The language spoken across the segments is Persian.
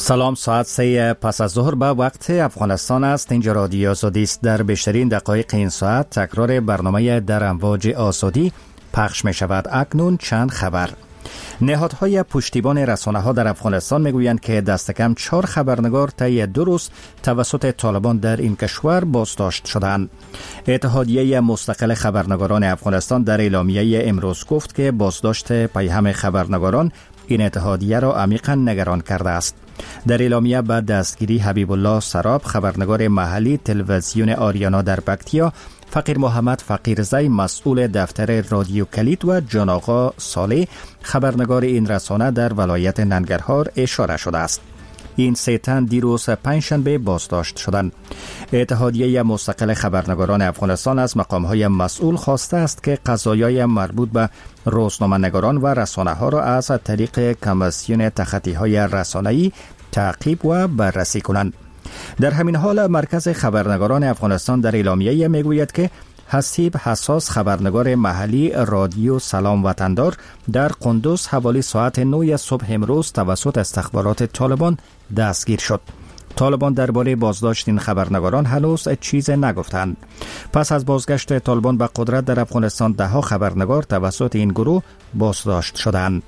سلام، ساعت 3 پس از ظهر به وقت افغانستان است. اینجا رادیو آزادی است. در بیشترین دقایق این ساعت تکرار برنامه در امواج آزادی پخش می شود. اکنون چند خبر. نهادهای پشتیبان رسانه‌ها در افغانستان میگویند که دست کم 4 خبرنگار طی 2 روز توسط طالبان در این کشور بازداشت شدند. اتحادیه مستقل خبرنگاران افغانستان در اعلامیه امروز گفت که بازداشت پیهم خبرنگاران این اتحادیه را عمیقاً نگران کرده است. در اعلامیه بعد دستگیری حبیب الله سراب، خبرنگار محلی تلویزیون آریانا در پکتیا، فقیر محمد فقیرزی مسئول دفتر رادیو کلید و جان آقا صالح خبرنگار این رسانه در ولایت ننگرهار اشاره شده است. این 3 تن دیروز پنجشنبه بازداشت شدند. اتحادیه مستقل خبرنگاران افغانستان از مقام‌های مسئول خواسته است که قضایای مربوط به روزنامه‌نگاران و رسانه‌ها را از طریق کمیسیون تخطی‌های رسانه‌ای تعقیب و بررسی کنند. در همین حال مرکز خبرنگاران افغانستان در اعلامیه میگوید که حسیب حساس، خبرنگار محلی رادیو سلام وطندار در قندوز حوالی ساعت 9 صبح امروز توسط استخبارات طالبان دستگیر شد. طالبان درباره بازداشت این خبرنگاران هنوز چیز نگفتند. پس از بازگشت طالبان به قدرت در افغانستان 10 خبرنگار توسط این گروه بازداشت شدند.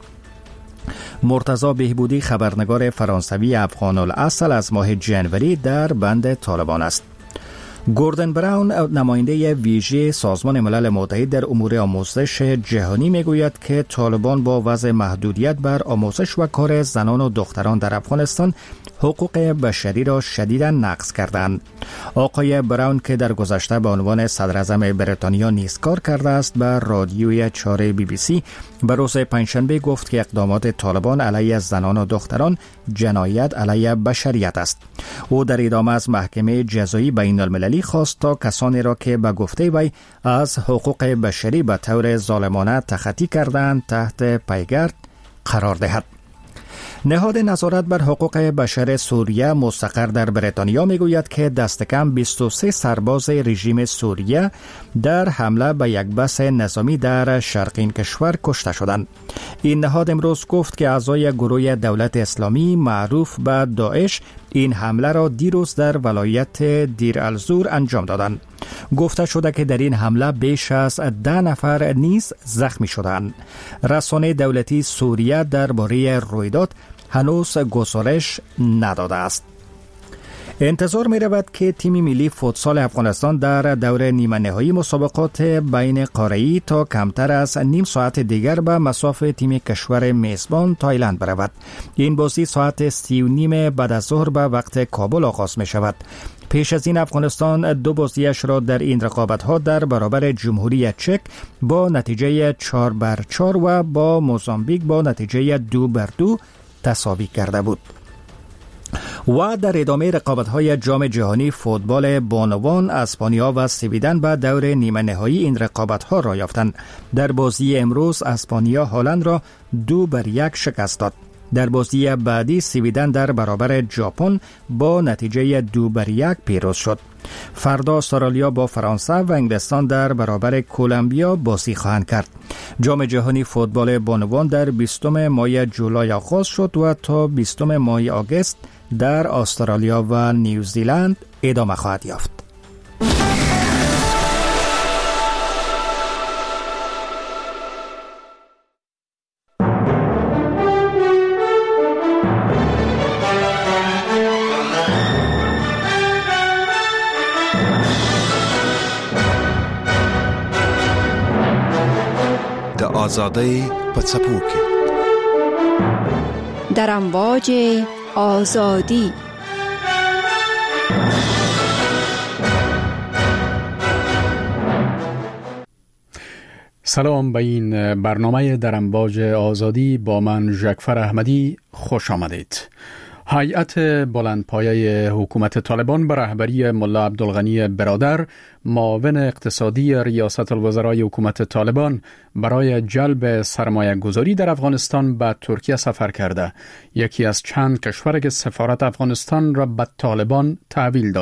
مرتضی بهبودی، خبرنگار فرانسوی افغان الاصل، از ماه جنوری در بند طالبان است. گوردن براون، نماینده ویژه سازمان ملل متحد در امور آموزش جهانی، میگوید که طالبان با وضع محدودیت بر آموزش و کار زنان و دختران در افغانستان حقوق بشری را شدیداً نقض کردند. آقای براون که در گذشته به عنوان صدر اعظم بریتانیا نیز کار کرده است، به رادیوی 4 BBC به روز پنجشنبه گفت که اقدامات طالبان علیه زنان و دختران جنایت علیه بشریت است. او در ادامه از محکمه جزایی بین المللی خواست تا کسانی را که به گفته وی از حقوق بشری به طور ظالمانه تخطی کردند تحت پیگرد قرار دهد. نهاد نظارت بر حقوق بشر سوریه مستقر در بریتانیا میگوید که دست کم 23 سرباز رژیم سوریه در حمله به یک بس نظامی در شرق این کشور کشته شدند. این نهاد امروز گفت که اعضای گروه دولت اسلامی معروف به داعش این حمله را دیروز در ولایت دیر الزور انجام دادند. گفته شده که در این حمله بیش از 10 نفر نیز زخمی شدند. رسانه دولتی سوریه درباره رویداد هنوز گزارش نداده است. انتظار می رود که تیم ملی فوتسال افغانستان در دور نیمه نهایی مسابقات بین قاره‌ای تا کمتر از نیم ساعت دیگر به مصاف تیم کشور میزبان تایلند برود. این بازی ساعت 3:30 بعد از ظهر به وقت کابل آغاز می شود. پیش از این افغانستان 2 بازیش را در این رقابت‌ها در برابر جمهوری چک با نتیجه 4-4 و با موزامبیک با نتیجه 2-2 تساوی کرده بود. و در ادامه رقابت‌های جام جهانی فوتبال بانوان، اسپانیا و سویدن به دور نیمه نهایی این رقابت‌ها را یافتند. در بازی امروز اسپانیا هلند را 2-1 شکست داد. در بازی بعدی سویدن در برابر ژاپن با نتیجه 2-1 پیروز شد. فردا استرالیا با فرانسه و انگلستان در برابر کلمبیا بازی خواهند کرد. جام جهانی فوتبال بانوان در 20 ماه جولای آغاز شد و تا 20 ماه آگوست در استرالیا و نیوزیلند ادامه خواهد یافت. آزادی په څپو کې در امواج آزادی. سلام به این برنامه در امواج آزادی با من ژکفر احمدی خوش آمدید. هیئت بلندپایه حکومت طالبان به رهبری ملا عبدالغنی برادر، معاون اقتصادی ریاست الوزرای حکومت طالبان، برای جلب سرمایه گذاری در افغانستان به ترکیه سفر کرده. یکی از چند کشور که سفارت افغانستان را به طالبان تحویل داده.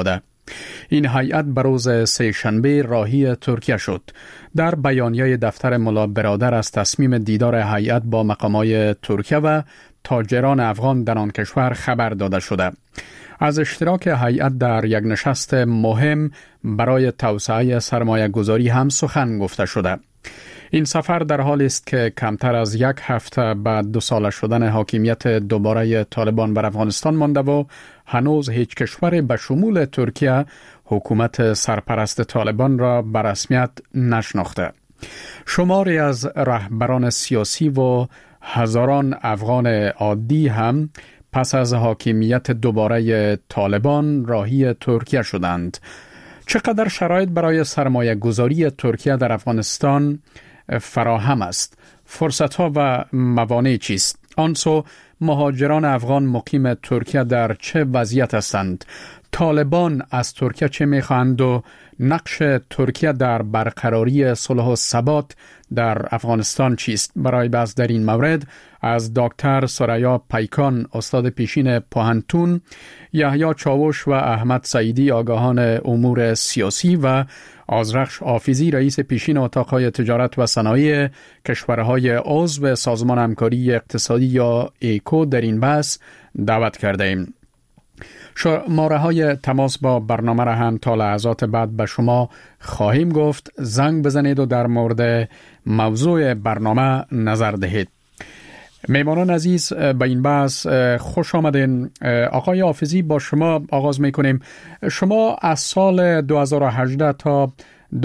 این هیئت به روز سه‌شنبه راهی ترکیه شد. در بیانیه دفتر ملا برادر از تصمیم دیدار هیئت با مقامای ترکیه و تاجران افغان در آن کشور خبر داده شده. از اشتراک هیئت در یک نشست مهم برای توسعه سرمایه گذاری هم سخن گفته شده. این سفر در حالی است که کمتر از یک هفته بعد 2 ساله شدن حاکمیت دوباره طالبان بر افغانستان مانده و هنوز هیچ کشور به شمول ترکیه حکومت سرپرست طالبان را به رسمیت نشناخته. شماری از رهبران سیاسی و هزاران افغان عادی هم پس از حاکمیت دوباره طالبان راهی ترکیه شدند. چقدر شرایط برای سرمایه گذاری ترکیه در افغانستان فراهم است؟ فرصت‌ها و موانع چیست؟ آنسو مهاجران افغان مقیم ترکیه در چه وضعیت هستند؟ طالبان از ترکیه چه می‌خواهند و نقش ترکیه در برقراری صلح و ثبات در افغانستان چیست؟ برای بحث در این مورد از دکتر سریا پیکان استاد پیشین پوهنتون، یحیی چاوش و احمد سعیدی آگاهان امور سیاسی و آذرخش حافظی رئیس پیشین اتاقهای تجارت و صنایع کشورهای عضو سازمان همکاری اقتصادی یا ایکو در این بحث دعوت کرده ایم. شماره‌های تماس با برنامه را هم تا لحظات بعد به شما خواهیم گفت. زنگ بزنید و در مورد موضوع برنامه نظر دهید. میمانان عزیز، به این بحث خوش آمدین. آقای حافظی، با شما آغاز میکنیم. شما از سال 2018 تا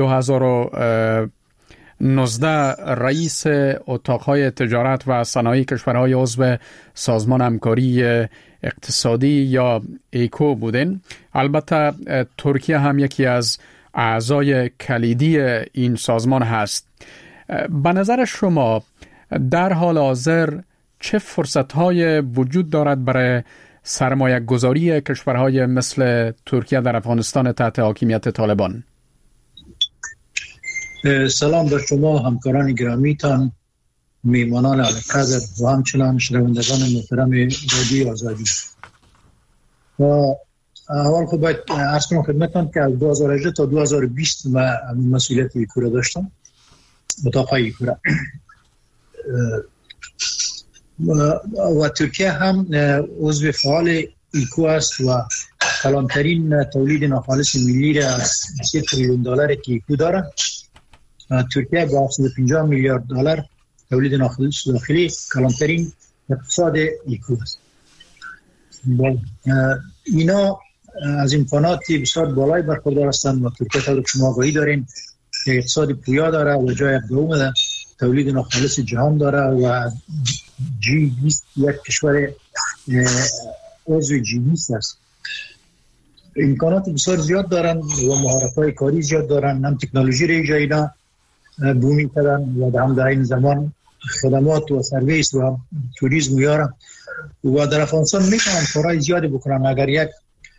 2019 رئیس اتاقهای تجارت و صنایع کشورهای عضو سازمان همکاری اقتصادی یا ایکو بودین. البته ترکیه هم یکی از اعضای کلیدی این سازمان هست. به نظر شما در حال حاضر چه فرصت‌های وجود دارد برای سرمایه گذاری کشورهای مثل ترکیه در افغانستان تحت حاکمیت طالبان؟ سلام بر شما همکاران گرامیتان، میمانان علیقدر و همچنان شنوندگان محترم رادیو آزادی. و اول خب باید عرض کنم خدمتتان که از 2018 تا 2020 من مسئولیت ایکو را داشتم، اتاقهای ایکو را. و ترکیه هم عضو فعال ایکو است و کلانترین تولید ناخالص ملی را از 3 تریلیون دلار که ایکو داره. ترکیه با 750 میلیارد دلار تولید ناخالص داخلی کلانترین اقتصاد ایکو است. اینا از امکانات بسیار بالای برخوردار هستند و ترکیه طور که شما آگاهی دارین که اقتصاد پویا داره و جای دوم در تولید ناخالص جهان داره و G20 یک کشور عضو G20 است. امکانات بسیار زیاد دارن و مهارت‌های کاری زیاد دارن، هم تکنولوژی را ایجاد بومی کردن و هم در این زمان خدمات و سرویس و توریسم میارن و در افغانستان میتونن کارهای زیادی بکنن اگر یک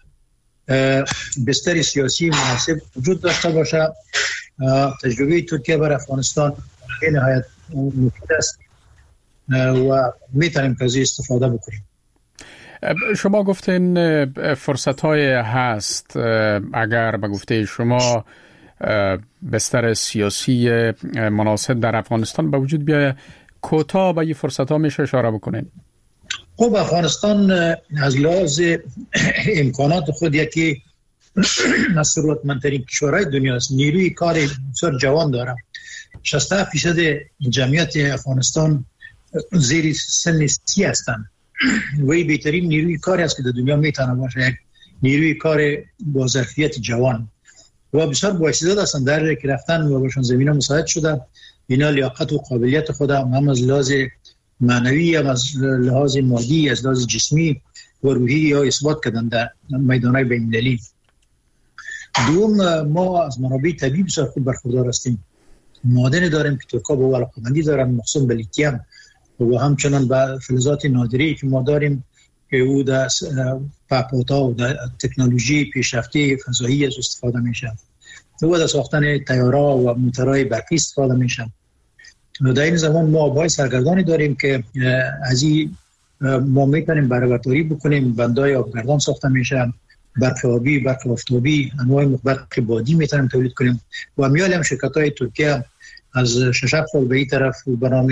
بستر سیاسی مناسب وجود داشته باشه. تجربه ترکیه بر افغانستان به نهایت مفید است و میتونیم که از استفاده بکنیم. شما گفتین فرصت‌های هست. اگر به گفته شما بستر سیاسی مناسب در افغانستان به وجود بیاید، کوتاه به این فرصت‌ها میشه اشاره بکنین؟ خب افغانستان از لحاظ امکانات خود یکی از ثروتمندترین کشورهای دنیا است. نیروی کار بسیار جوان داره. 67% جمعیت افغانستان زیر سن 30 هستند. وی بهترین نیروی کاری است که در دنیا میتونه باشه، یک نیروی کار با ظرفیت جوان و بسیار بااستعداد هستند. در که رفتن و بهشون زمینه مساعد شده، اینا لیاقت و قابلیت خود هم از لحاظ معنوی، هم از لحاظ مادی، از لحاظ جسمی و روحی یا اثبات کردن در میدانهای بین‌المللی. دوم، ما از منابع طبیعی بسیار خوب برخوردار هستیم. معادن داریم که ترکا به علاقه‌مندی دارن، مخصوصا به لیتیم و همچنان به فلزات نادری که ما داریم که او در پهپادها و در تکنولوژی پیشرفته فضایی از استفاده میشه و در ساختن طیاره‌ها و موتورهای برقی استفاده میشه. در این زمان ما آب‌های سرگردانی داریم که از این ما میتونیم بهره‌برداری بکنیم. بندهای آبگردان ساخته میشن برق آبی، برق آفتابی، انواع برق بادی میتونیم تولید کنیم. و امیال هم شرکت‌های ترکیه از 6 سال به این طرف به نام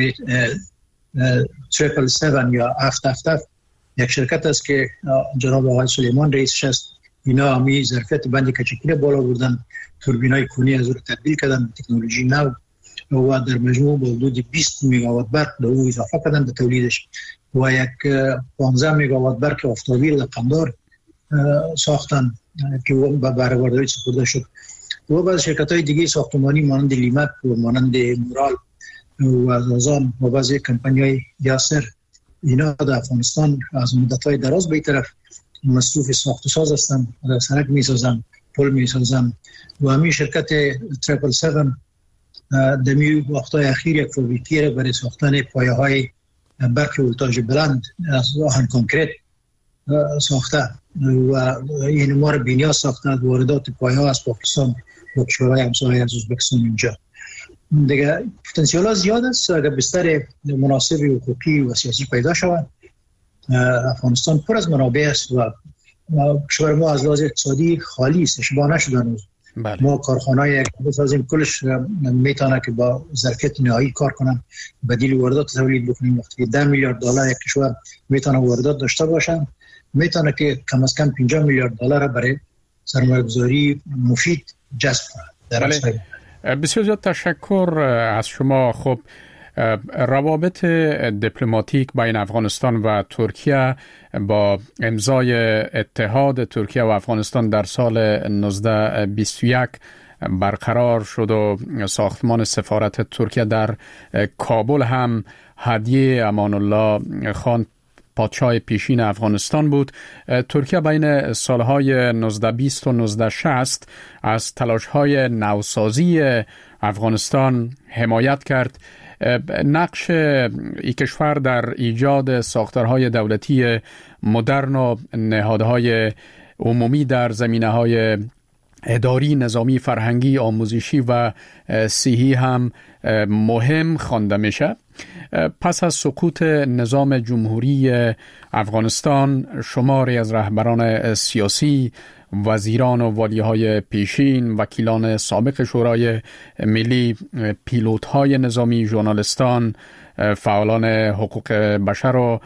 777 یا 777 یک شرکت است که جناب آقای سلیمان رئیسش است. اینا همی ظرفیت بند کچکی بالا بردن، توربینای کونی از رو تبدیل کردن، تکنولوژی نو و در مجموع به حدود 20 مگاوات برق در او اضافه کردن به تولیدش و یک 15 مگاوات برق آفتابی رقمدار ساختن که به بهره برداری سپرده شد. و بعض شرکت‌های دیگه ساختمانی مانند لیمک و مانند مورال و ازازان و بعضی کمپانی‌های یاسر، اینا در افغانستان از مدت‌های دراز به این طرف مصروف ساخت و ساز هستند، سرک می‌سازند، پل می‌سازند. و همین شرکت 777 در وقت‌های اخیر یک فابریکی را برای ساختن پایه‌های برق ولتاژ بلند از آهن کنکریت ساخته و این ما را بینیاز ساخته. واردات پایه‌ها از پاکستان و کشورهای همسایه از ازبکستان اینجا دیگه پتانسیل ها زیاد است. اگر بستر مناسب حقوقی و سیاسی پیدا شود، افغانستان پر از منابع است و کشور ما از لحاظ اقتصادی خالی است، اشباع نشده هنوز. بله. ما کارخانه‌ای بسازیم کلش میتونه که با ظرفیت نهایی کار کنن، بدیل واردات تولید بکنیم. وقتی 10 میلیارد دلار یک کشور میتونه واردات داشته باشه، میتونه که کم از کم 50 میلیارد دلار برای سرمایه‌گذاری مفید جذب کنه. بسیار زیاد تشکر از شما. خب روابط دیپلماتیک بین افغانستان و ترکیه با امضای اتحاد ترکیه و افغانستان در سال 1921 برقرار شد و ساختمان سفارت ترکیه در کابل هم هدیه امان الله خان پادشاه پیشین افغانستان بود. ترکیه بین سالهای 1920 و 1960 از تلاش‌های نوسازی افغانستان حمایت کرد. نقش این کشور در ایجاد ساختارهای دولتی مدرن و نهادهای عمومی در زمینه‌های اداری، نظامی، فرهنگی، آموزشی و صحی هم مهم خوانده میشه. پس از سقوط نظام جمهوری افغانستان، شماری از رهبران سیاسی، وزیران و والیهای پیشین، وکیلان سابق شورای ملی، پیلوت‌های نظامی، ژورنالیستان، فعالان حقوق بشر و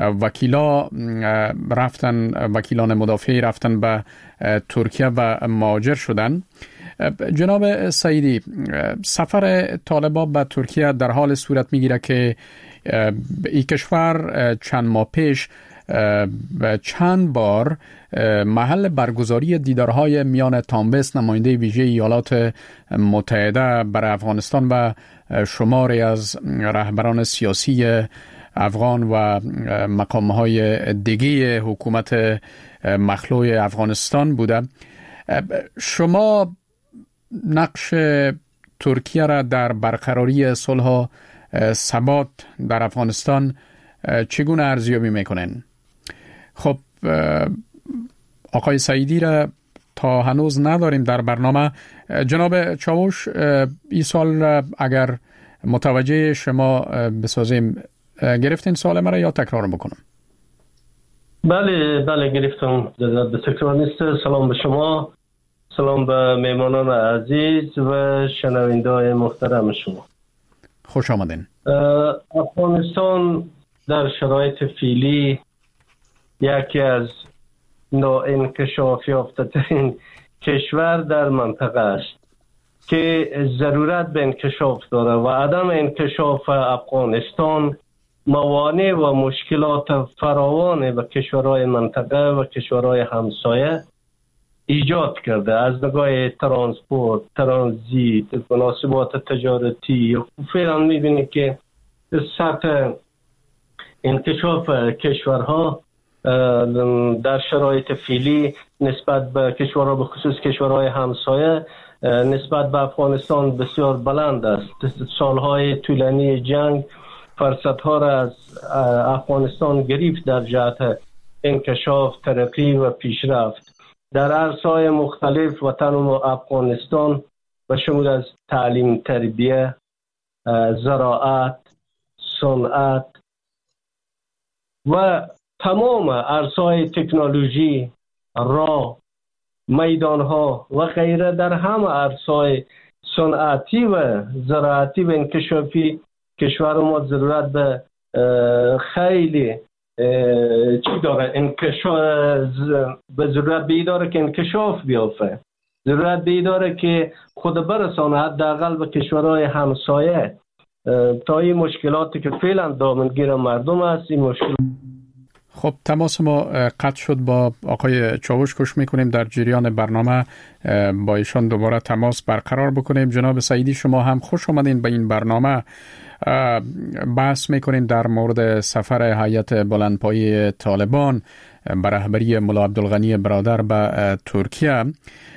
وکیلان مدافعی رفتن به ترکیه و مهاجر شدن. جناب سعیدی، سفر طالبان به ترکیه در حال صورت میگیره که این کشور چند ماه پیش چند بار محل برگزاری دیدارهای میان تامبس، نماینده ویژه ایالات متحده برای افغانستان و شماری از رهبران سیاسی افغان و مقامهای دیگه حکومت مخلوع افغانستان بوده. شما نقش ترکیه را در برقراری صلح و ثبات در افغانستان چگونه ارزیابی میکنین؟ خب آقای سعیدی را تا هنوز نداریم در برنامه. جناب چاوش، این سال را اگر متوجه شما بسازیم، گرفتین سوال مرا یا تکرار بکنم؟ بله گرفتم، به تکرار نیست. سلام به شما، سلام به میمانان عزیز و شنونده‌های محترم شما. خوش آمدین. افغانستان در شرایط فعلی یکی از ناانکشاف یافته‌ترین کشور در منطقه است که ضرورت به انکشاف داره و عدم انکشاف افغانستان موانع و مشکلات فراوان به کشورهای منطقه و کشورهای همسایه ایجاد کرده، از نگاه ترانسپورت، ترانزیت، مناسبات تجارتی. فعلا می‌بینید که سطح انکشاف کشورها در شرایط فعلی نسبت به کشورها، به خصوص کشورهای همسایه، نسبت به افغانستان بسیار بلند است. سالهای طولانی جنگ فرصت‌ها را از افغانستان گرفت در جهت انکشاف، ترقی و پیشرفت در عرصه‌های مختلف. وطن افغانستان به شمول از تعلیم، تربیه، زراعت، صنعت و تمام عرصه‌های تکنولوژی را میدانها و غیره در همه عرصه‌های صنعتی و زراعتی و انکشافی کشور ما ضرورت به خیلی چی داره، به ضرورت به داره که انکشاف بیافته، ضرورت به داره که خود برسانه حداقل به کشورهای همسایه تا این مشکلاتی که فعلا دامنگیر مردم است این مشکل. خب تماس ما قطع شد با آقای چاوش. کوشش میکنیم در جریان برنامه با ایشان دوباره تماس برقرار بکنیم. جناب سعیدی شما هم خوش آمدین به این برنامه. بحث میکنیم در مورد سفر هیئت بلندپایه طالبان به رهبری ملا عبدالغنی برادر به ترکیه.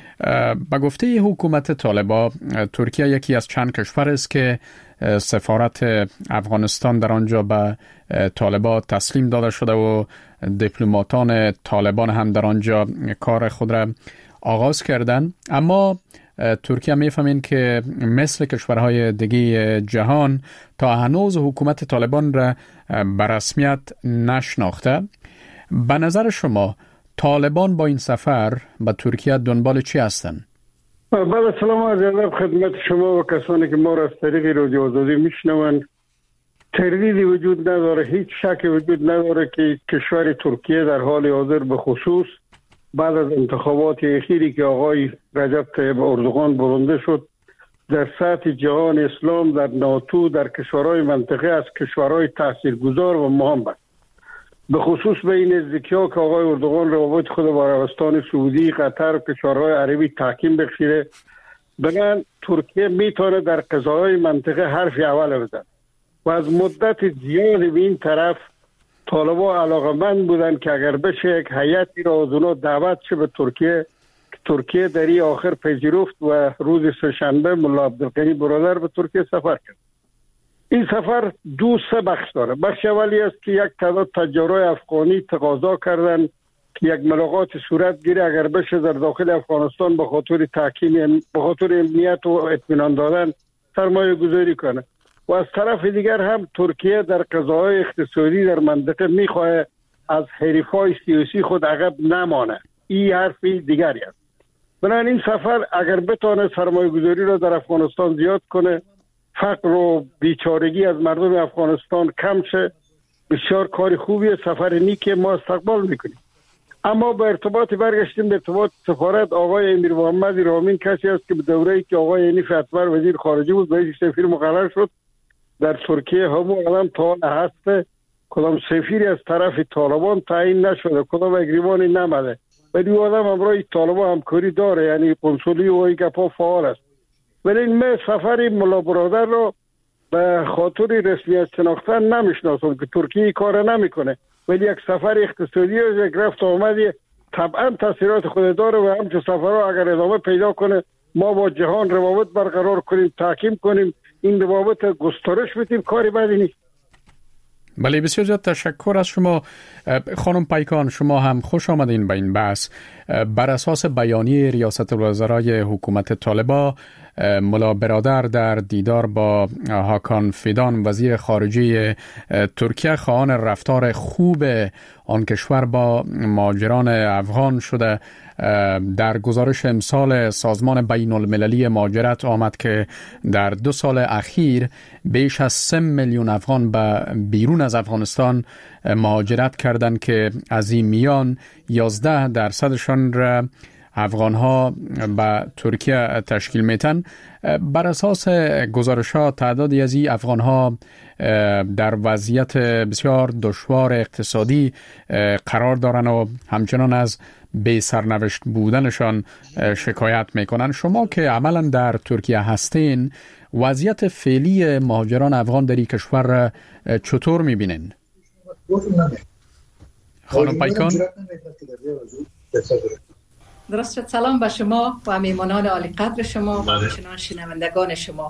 به گفته حکومت طالبان، ترکیه یکی از چند کشور است که سفارت افغانستان در آنجا به طالبان تسلیم داده شده و دیپلماتان طالبان هم در آنجا کار خود را آغاز کردند. اما ترکیه میفهمین که مثل کشورهای دیگه جهان تا هنوز حکومت طالبان را به رسمیت نشناخته. به نظر شما طالبان با این سفر به ترکیه دنبال چی هستند؟ بله، سلام و ادب خدمت شما و کسانی که ما را از طریق رادیو آزادی میشنوند. تردیدی وجود نداره، هیچ شکی وجود نداره که کشور ترکیه در حال حاضر به خصوص بعد از انتخابات اخیری که آقای رجب طیب اردوغان برنده شد در سطح جهان اسلام، در ناتو، در کشورهای منطقه از کشورهای تاثیرگذار و مهم است. به خصوص به این نزدیکی‌ها که آقای اردوغان روابط خود با عربستان سعودی، قطر و کشورهای عربی تحکیم بخشیده، بنابراین ترکیه میتونه در قضاهای منطقه حرف اول بزنه و از مدت زیادی به این طرف طالبان علاقمند بودن که اگر بشه یک هیئتی را از اونا دعوت شه به ترکیه در این آخر پذیرفت و روز سه‌شنبه ملا عبدالغنی برادر به ترکیه سفر کرد. این سفر سه بخش داره. بخش اولی است که یک تعداد تجارای افغانی تقاضا کردن که یک ملاقات صورت گیره اگر بشه در داخل افغانستان به خاطر تحکیم، به خاطر امنیت و اطمینان دادن سرمایه گذاری کنه. و از طرف دیگر هم ترکیه در قضاهای اقتصادی در منطقه میخواه از حریفای سیاسی خود عقب نمانه. این حرفی دیگری است. بنابراین این سفر اگر بتونه سرمایه گذاری را در افغانستان زیاد کنه، فقر و بیچارگی از مردم افغانستان کم شه، بسیار کار خوبیه، سفر نیکی ما استقبال میکنیم. اما به ارتباط برگشتیم به ارتباط سفارت، آقای امیر محمد رامین کسی است که به دوره‌ای که آقای ینیف اتمر وزیر خارجه بود بهش سفیر مقرر شد در ترکیه. همون الان تا هسته کدام سفیری از طرف طالبان تعیین نشده، کدام اگریمانی نمده، ولی او آدم همراه طالبان همکاری داره، یعنی کنسولی و این گپا فعال است. ولی من سفر ملا برادر رو به خاطر رسمیت شناختن نمیشناسم که ترکیه کار نمیکنه، ولی یک سفر اقتصادی و یک رفت آمدی طبعا تاثیرات خود داره و همچون سفرها اگر ادامه پیدا کنه ما با جهان روابط برقرار کنیم، تحکیم کنیم، این روابط گسترش بدیم، کاری بدی نیست. بله، بسیار زیاد تشکر از شما خانم پیکان. شما هم خوش آمدین به این بحث. بر اساس بیانیه ریاست الوزرای حکومت طالبان، ملا برادر در دیدار با هاکان فیدان وزیر خارجه ترکیه خواهان رفتار خوب آن کشور با مهاجران افغان شده. در گزارش امسال سازمان بین المللی مهاجرت آمد که در 2 سال اخیر بیش از 3 میلیون افغان به بیرون از افغانستان مهاجرت کردند که از این میان 11% را افغان‌ها به ترکیه تشکیل میتن. بر اساس گزارش‌ها تعدادی از این افغان‌ها در وضعیت بسیار دشوار اقتصادی قرار دارن و همچنان از بی سرنوشت بودنشان شکایت میکنن. شما که عملا در ترکیه هستین، وضعیت فعلی مهاجران افغان در این کشور را چطور میبینین؟ خانم پیکان. درست، سلام به شما و میمانان عالی قدر شما و همچنان شنوندگان شما.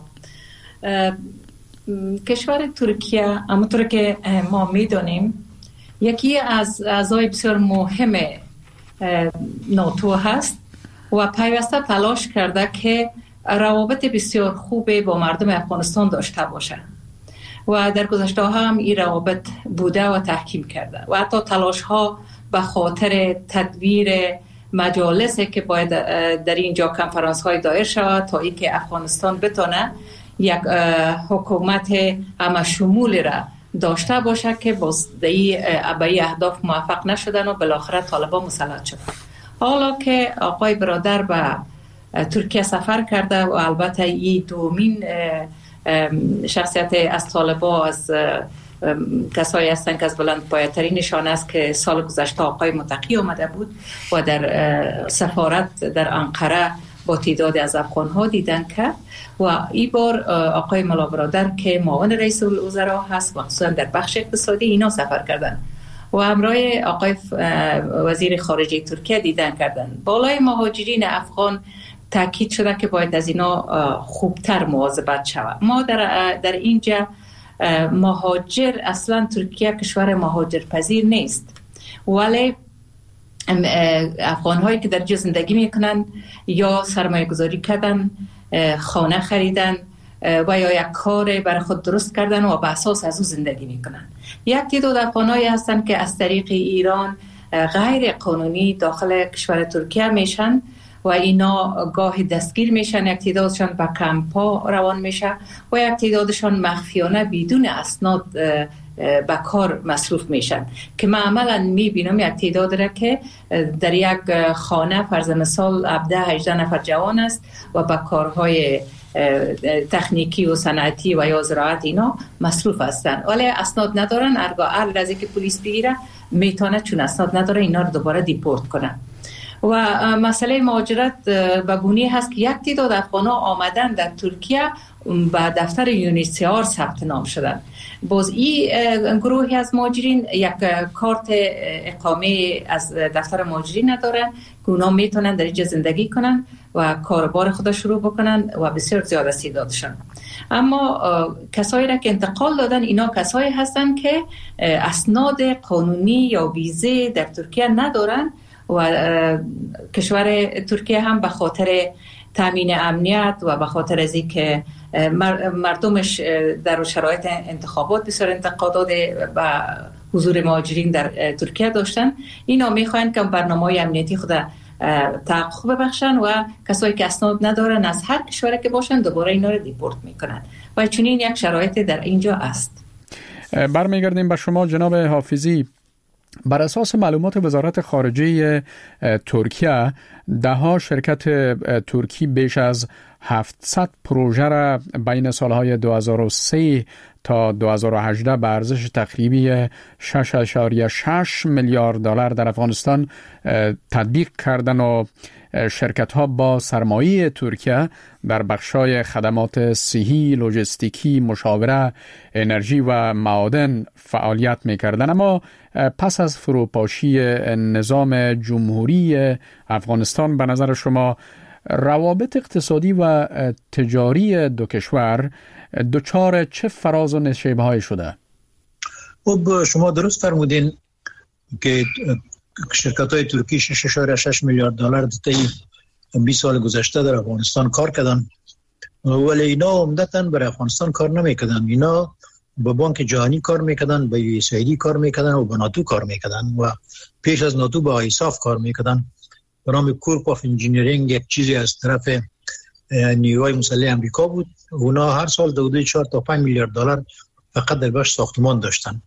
کشور ترکیه همونطور که ما میدونیم یکی از اعضای بسیار مهم ناتو هست و پیوسته تلاش کرده که روابط بسیار خوب با مردم افغانستان داشته باشه و در گذشته ها هم این روابط بوده و تحکیم کرده و حتی تلاش ها به خاطر تدویر مجالسی که باید در اینجا کنفرانس های دایر شود تا ای که افغانستان بتونه یک حکومت همه شمولی را داشته باشه که باز به این اهداف موفق نشدن و بالاخره طالبان مسلط شد. حالا که آقای برادر به ترکیه سفر کرده و البته این دومین شخصیت از طالبان از کسایی هستند که از بلندپایه‌ترینشان است که سال گذشته آقای متقی آمده بود و در سفارت در انقره با تعداد از افغان‌ها دیدن کرد و این بار آقای ملا برادر که معاون رئیس الوزراء هست مخصوصا در بخش اقتصادی اینا سفر کردن و همراه آقای وزیر خارجه ترکیه دیدن کردن. بالای مهاجرین افغان تاکید شده که باید از اینا خوبتر مواظبت شود. ما در اینجا مهاجر اصلا ترکیه کشور مهاجر پذیر نیست، ولی افغان هایی که در اینجا زندگی میکنن یا سرمایه گذاری کردن، خانه خریدن و یا یک کار برای خود درست کردن و به اساس از او زندگی میکنن. یک تعداد افغان هایی هستن که از طریق ایران غیر قانونی داخل کشور ترکیه میشن و اینا گاهی دستگیر میشن، یک تعدادشان به کمپا روان میشه و یک تعدادشان مخفیانه بدون اسناد به کار مصروف میشن که من عملا میبینم یک تعداد را که در یک خانه فرض مثال 17-18 نفر جوان است و به کارهای تکنیکی و صنعتی و یا زراعت اینا مصروف هستن ولی اسناد ندارن. هر لحظه که پلیس بگیره میتونه چون اسناد نداره اینا رو دوباره دیپورت کنه. و مسئله مهاجرت به گونه هست که یک تعداد افغان‌ها آمدن در ترکیه به دفتر یونیسیار ثبت نام شدن. باز این گروهی از مهاجرین یک کارت اقامه از دفتر مهاجرین ندارن که اونا میتونن در اینجا زندگی کنن و کاربار خود شروع بکنن و بسیار زیاد استعدادشون. اما کسایی را که انتقال دادن اینا کسایی هستن که اسناد قانونی یا ویزه در ترکیه ندارن و کشور ترکیه هم به خاطر تامین امنیت و به خاطر از اینکه مردمش در شرایط انتخابات بسیار انتقادات و حضور مهاجرین در ترکیه داشتن، اینا میخواین که برنامه‌های امنیتی خود تحقق ببخشن و کسایی که اسناد ندارن از هر کشوری که باشن دوباره اینا رو دیپورت میکنن و چنین یک شرایط در اینجا است. برمیگردیم به شما جناب حافظی. بر اساس معلومات وزارت خارجه ترکیه، دهها شرکت ترکی بیش از 700 پروژه را بین سالهای 2003 تا 2018 به ارزش تقریبی 6.6 میلیارد دلار در افغانستان تطبیق کردند و شرکت‌ها با سرمایه ترکیه در بخش‌های خدمات صحی، لوجستیکی، مشاوره، انرژی و معادن فعالیت می‌کردند. اما پس از فروپاشی نظام جمهوری افغانستان به نظر شما روابط اقتصادی و تجاری دو کشور دچار چه فراز و نشیب‌هایی شده؟ خب شما درست فرمودین که شرکت‌های ترکی 6.6 میلیارد دلار طی 20 سال گذشته در افغانستان کار کردن، ولی اینا عمدتاً برای افغانستان کار نمی‌کردن. اینا با بانک جهانی کار می‌کردن، با USAID کار می‌کردن و با ناتو کار می‌کردن و پیش از ناتو با ایساف کار می‌کردن. به نام کورپ آف انجینیرینگ یک چیزی از طرف نیروهای مسلح امریکا بود. اونا هر سال حدود 4 تا 5 میلیارد دلار فقط در بخش ساختمان داشتن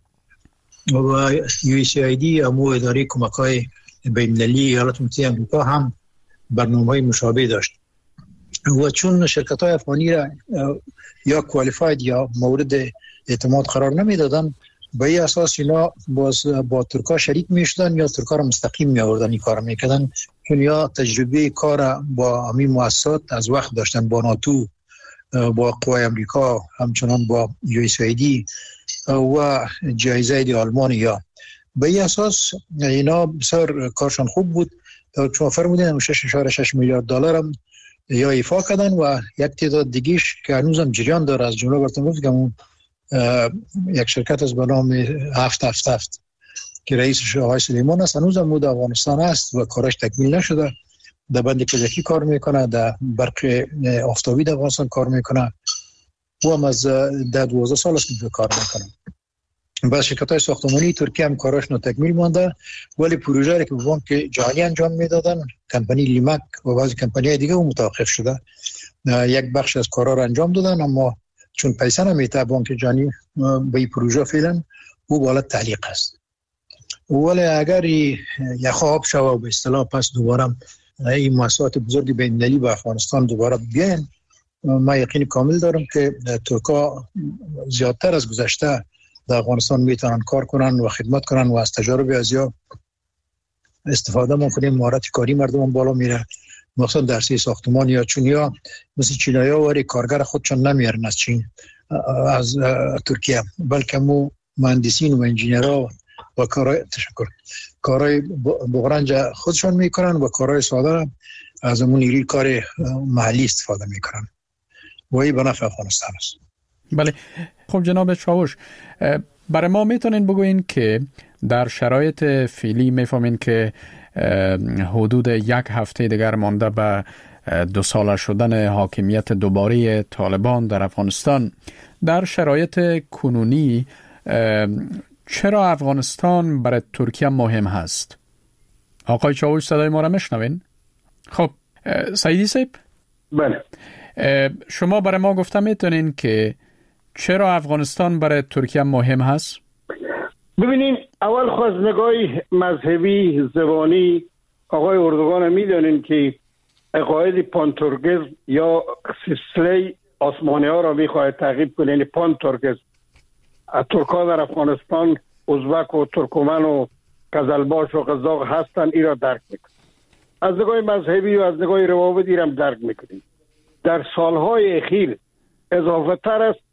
و USAID امو اداره کمک‌های بین‌المللی ایالات متحده آمریکا هم برنامه‌های مشابه داشت و چون شرکت‌های افغانی را یا کوالیفاید یا مورد اعتماد قرار نمیدادن، به این اساس اینا با ترکا شریک میشدن یا ترکا را مستقیم میآوردن این کار میکردن، چون یا تجربه کار با همین مؤسسات از وقت داشتن، با ناتو، با قوای امریکا، همچنان با USAID و جایزه آلمان. یا به این اساس اینا بسیار کارشان خوب بود. چون فرمودن 6.6 میلیارد دلار هم یا ایفا کردن و یک تعداد دیگه‌اش که هنوزم جریان داره، از جمله براتون گفتم یک شرکت از به نام 777 که رئیسش آقای سلیمان است، هنوزم مود افغانستان است و کارش تکمیل نشده. در بند پزشکی کار میکنه، در برق آفتابی در افغانستان کار میکنه و هم از 12 سال است که کار میکنه. با شرکت‌های ساختمانی ترکیه هم کاراش ناتکمیل مانده، ولی پروژه را که به بانک جهانی انجام میدادن، کمپانی لیمک و بعضی کمپانی‌های دیگه هم متوقف شده. یک بخش از کارا را انجام دادن، اما چون پیسه نمیده بانک جهانی به این پروژه فعلا او بالا تعلیق است. ولی اگر یخ آب شوه و به اصطلاح پس دوباره این مؤسسات بزرگ بین‌المللی به افغانستان دوباره بیاین، ما یقین کامل دارم که ترکا زیادتر از گذشته در افغانستان میتونن کار کنن و خدمت کنن و از تجارب ازیا استفاده میکنیم. مهارت کاری مردم بالا میره، مثلا درسی ساختمان یا چونیا مثل چینایی‌ها وری کارگر خودشون نمیارن از چین از ترکیه، بلکه مو مهندسین و انجینرها و کارهای بغرنج خودشون میکنن و کارهای ساده از اون نیروی کار محلی استفاده میکنن و این به نفع افغانستان است. بله. خب جناب چاوش، برای ما میتونین بگوین که در شرایط فعلی میفهمین که حدود 1 هفته دیگر مانده به 2 ساله شدن حاکمیت دوباره طالبان در افغانستان، در شرایط کنونی چرا افغانستان برای ترکیه مهم هست؟ آقای چاوش صدای ما را میشنوین؟ خب سعیدی صاحب، بله، شما برای ما گفته میتونین که چرا افغانستان برای ترکیه مهم هست؟ ببینین، اول خواست نگاه مذهبی زبانی آقای اردوغان میدونین که عقاید پانتورگیزم یا سلسله آسمانی ها را میخواهد تعقیب کنه. یعنی پانتورگیزم، ترکا در افغانستان ازبک و ترکمن و قزلباش و قزاق هستن، این را درک میکنیم. از نگاه مذهبی و از نگاه روابطی را درک میکنیم. در سالهای اخیر اضافه تر از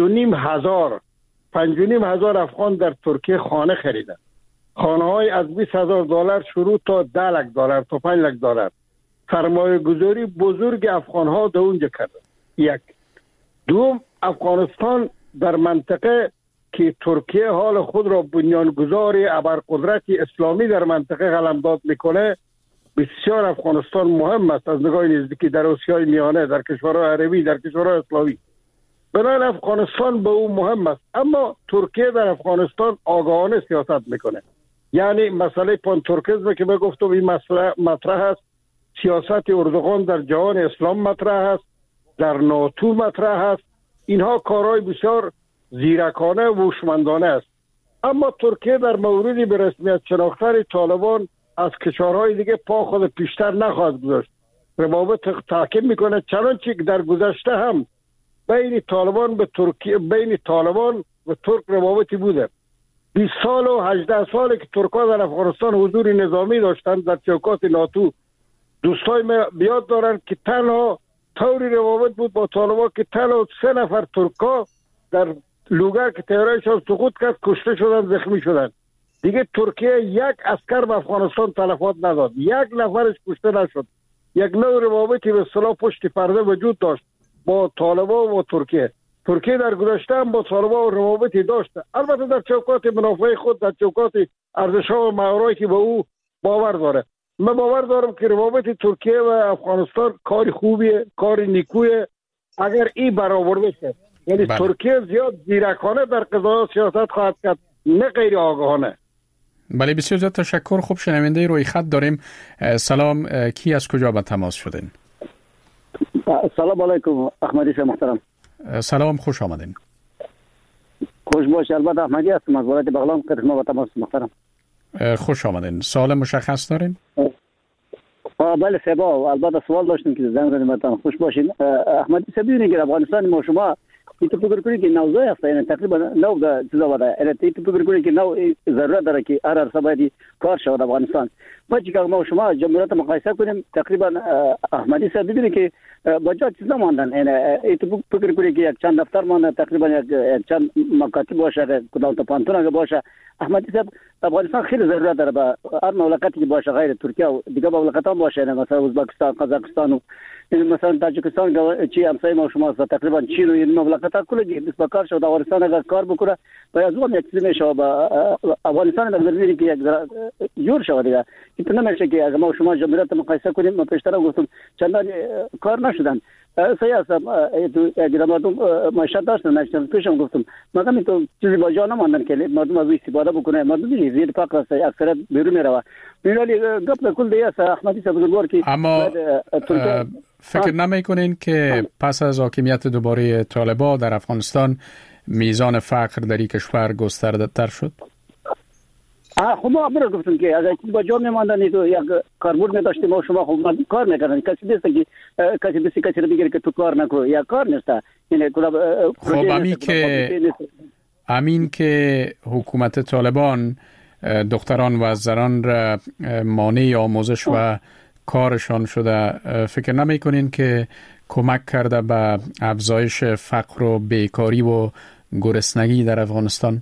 5,500 افغان در ترکیه خانه خریدن. خانه های از $20,000 شروع تا $10,00,000 تا $5,00,000. سرمایه گذاری بزرگ افغان ها در اونجا کردن. یک. دوم، افغانستان در منطقه که ترکیه حال خود را بنیانگذار ابرقدرت اسلامی در منطقه قلمداد میکنه، بسیار افغانستان مهم است از نگاه نزدیکی در آسیای میانه، در کشورهای عربی، در کشورهای اسلامی. بنابراین افغانستان به او مهم است. اما ترکیه در افغانستان آگاهانه سیاست میکنه. یعنی مسئله پانتورکیزم که من گفتم این مسئله مطرح است. سیاست اردوغان در جهان اسلام مطرح است، در ناتو مطرح است. اینها کارهای بسیار زیرکانه و هوشمندانه است. اما ترکیه در موردی به رسمیت شناختن طالبان از کشورهای دیگه پا خود پیشتر نخواهد گذاشت. روابط تحکیم میکنه، چنانچه در گذشته هم بین طالبان و ترک روابطی بوده. 20 سال و 18 ساله که ترکا در افغانستان حضور نظامی داشتند در چوکات ناتو. دوستای ما بیاد دارن که تنها طوری روابط بود با طالبان که تنها 3 نفر ترکا در لوگر که طیاره‌شان سقوط کرد کشته شدن، زخمی شدن. دیگه ترکیه 1 عسکر به افغانستان تلفات نداد، 1 نفرش کشته نشد. یک نوع روابطی به اصطلاح پشت پرده وجود داشت با طالبان و ترکیه. ترکیه در گذشته هم با طالبان روابطی داشته، البته در چوکات منافع خود، در چوکات ارزش‌ها و معایری که به او باور داره. من باور دارم که روابط ترکیه و افغانستان کار خوبیه، کار نیکویه اگر این برآورده شه. یعنی ترکیه زیاد زیرکانه در قضایا سیاست خواهد کرد، نه غیر آگاهانه. بله، بسیار زیاد تشکر. خوب، شنونده روی خط داریم. سلام، کی از کجا به تماس شدین؟ سلام علیکم احمدی صاحب محترم. سلام، خوش آمدین. خوش باش. البته احمدی هستم از ولایت بغلان، خدمت به تماس محترم. خوش آمدین. سوال مشخص دارین؟ بله صاحب، البته سوال داشتم که زنگ زدم. خوش باشین. احمدی صاحب، ببینید که افغانستان ما شما این تو فکر کنید که نوزای است، یعنی تقریبا نو دا چیزا بوده. یعنی تو فکر کنید که نو ضرورت داره که هر عرصه باید کار شود افغانستان. ما چیکار ما شما جمهوریت مقایسه کنیم، تقریبا احمدی صاحب ببینید که با جا چیزا ماندن. یعنی تو فکر کنید که یک چند دفتر مانده، تقریبا یک چند مکاتب باشه، کدام تا پانتون باشه. احمدی صاحب افغانستان خیلی ضرورت داره به هر مملکتی که باشه، غیر ترکیه و دیگه مملکت‌ها باشه، مثلا ازبکستان، قزاقستان و مثلا تاجیکستان چی همسایه ما شما است، تقریبا چین و این مملکت‌ها کلی به کار شد. افغانستان اگر کار بکنه باید از اون یک چیز میشه با افغانستان در ضروری که یک جور شود. دیگه این نمیشه که اگر ما شما جمهوریت مقایسه کنیم. ما پیشتر گفتم چندان کار نشدن. سیاست اگر مردم معیشت داشتن نشدن پیشم گفتم مگه تو چیزی با جا نماندن که مردم از استفاده بکنه. مردم دیگه زیر فقر است، اکثریت بیرون میره. ولی گپ کل دیگه است احمدی صاحب بزرگوار که اما فکر نمیکنین که پس از حاکمیت دوباره طالبان در افغانستان میزان فقر در این کشور گسترده تر شد؟ خب ما برای گفتم که اگر با جا میماندن تو یک کاربرد نداشتیم و شما خب کار میکنن کسی نیست که کسی رو بگیره که تو کار نکن یا کار نیست. یعنی خب امین که حکومت طالبان دختران و زنان را مانع آموزش و کارشان شده، فکر نمی کنین که کمک کرده به افزایش فقر و بیکاری و گرسنگی در افغانستان؟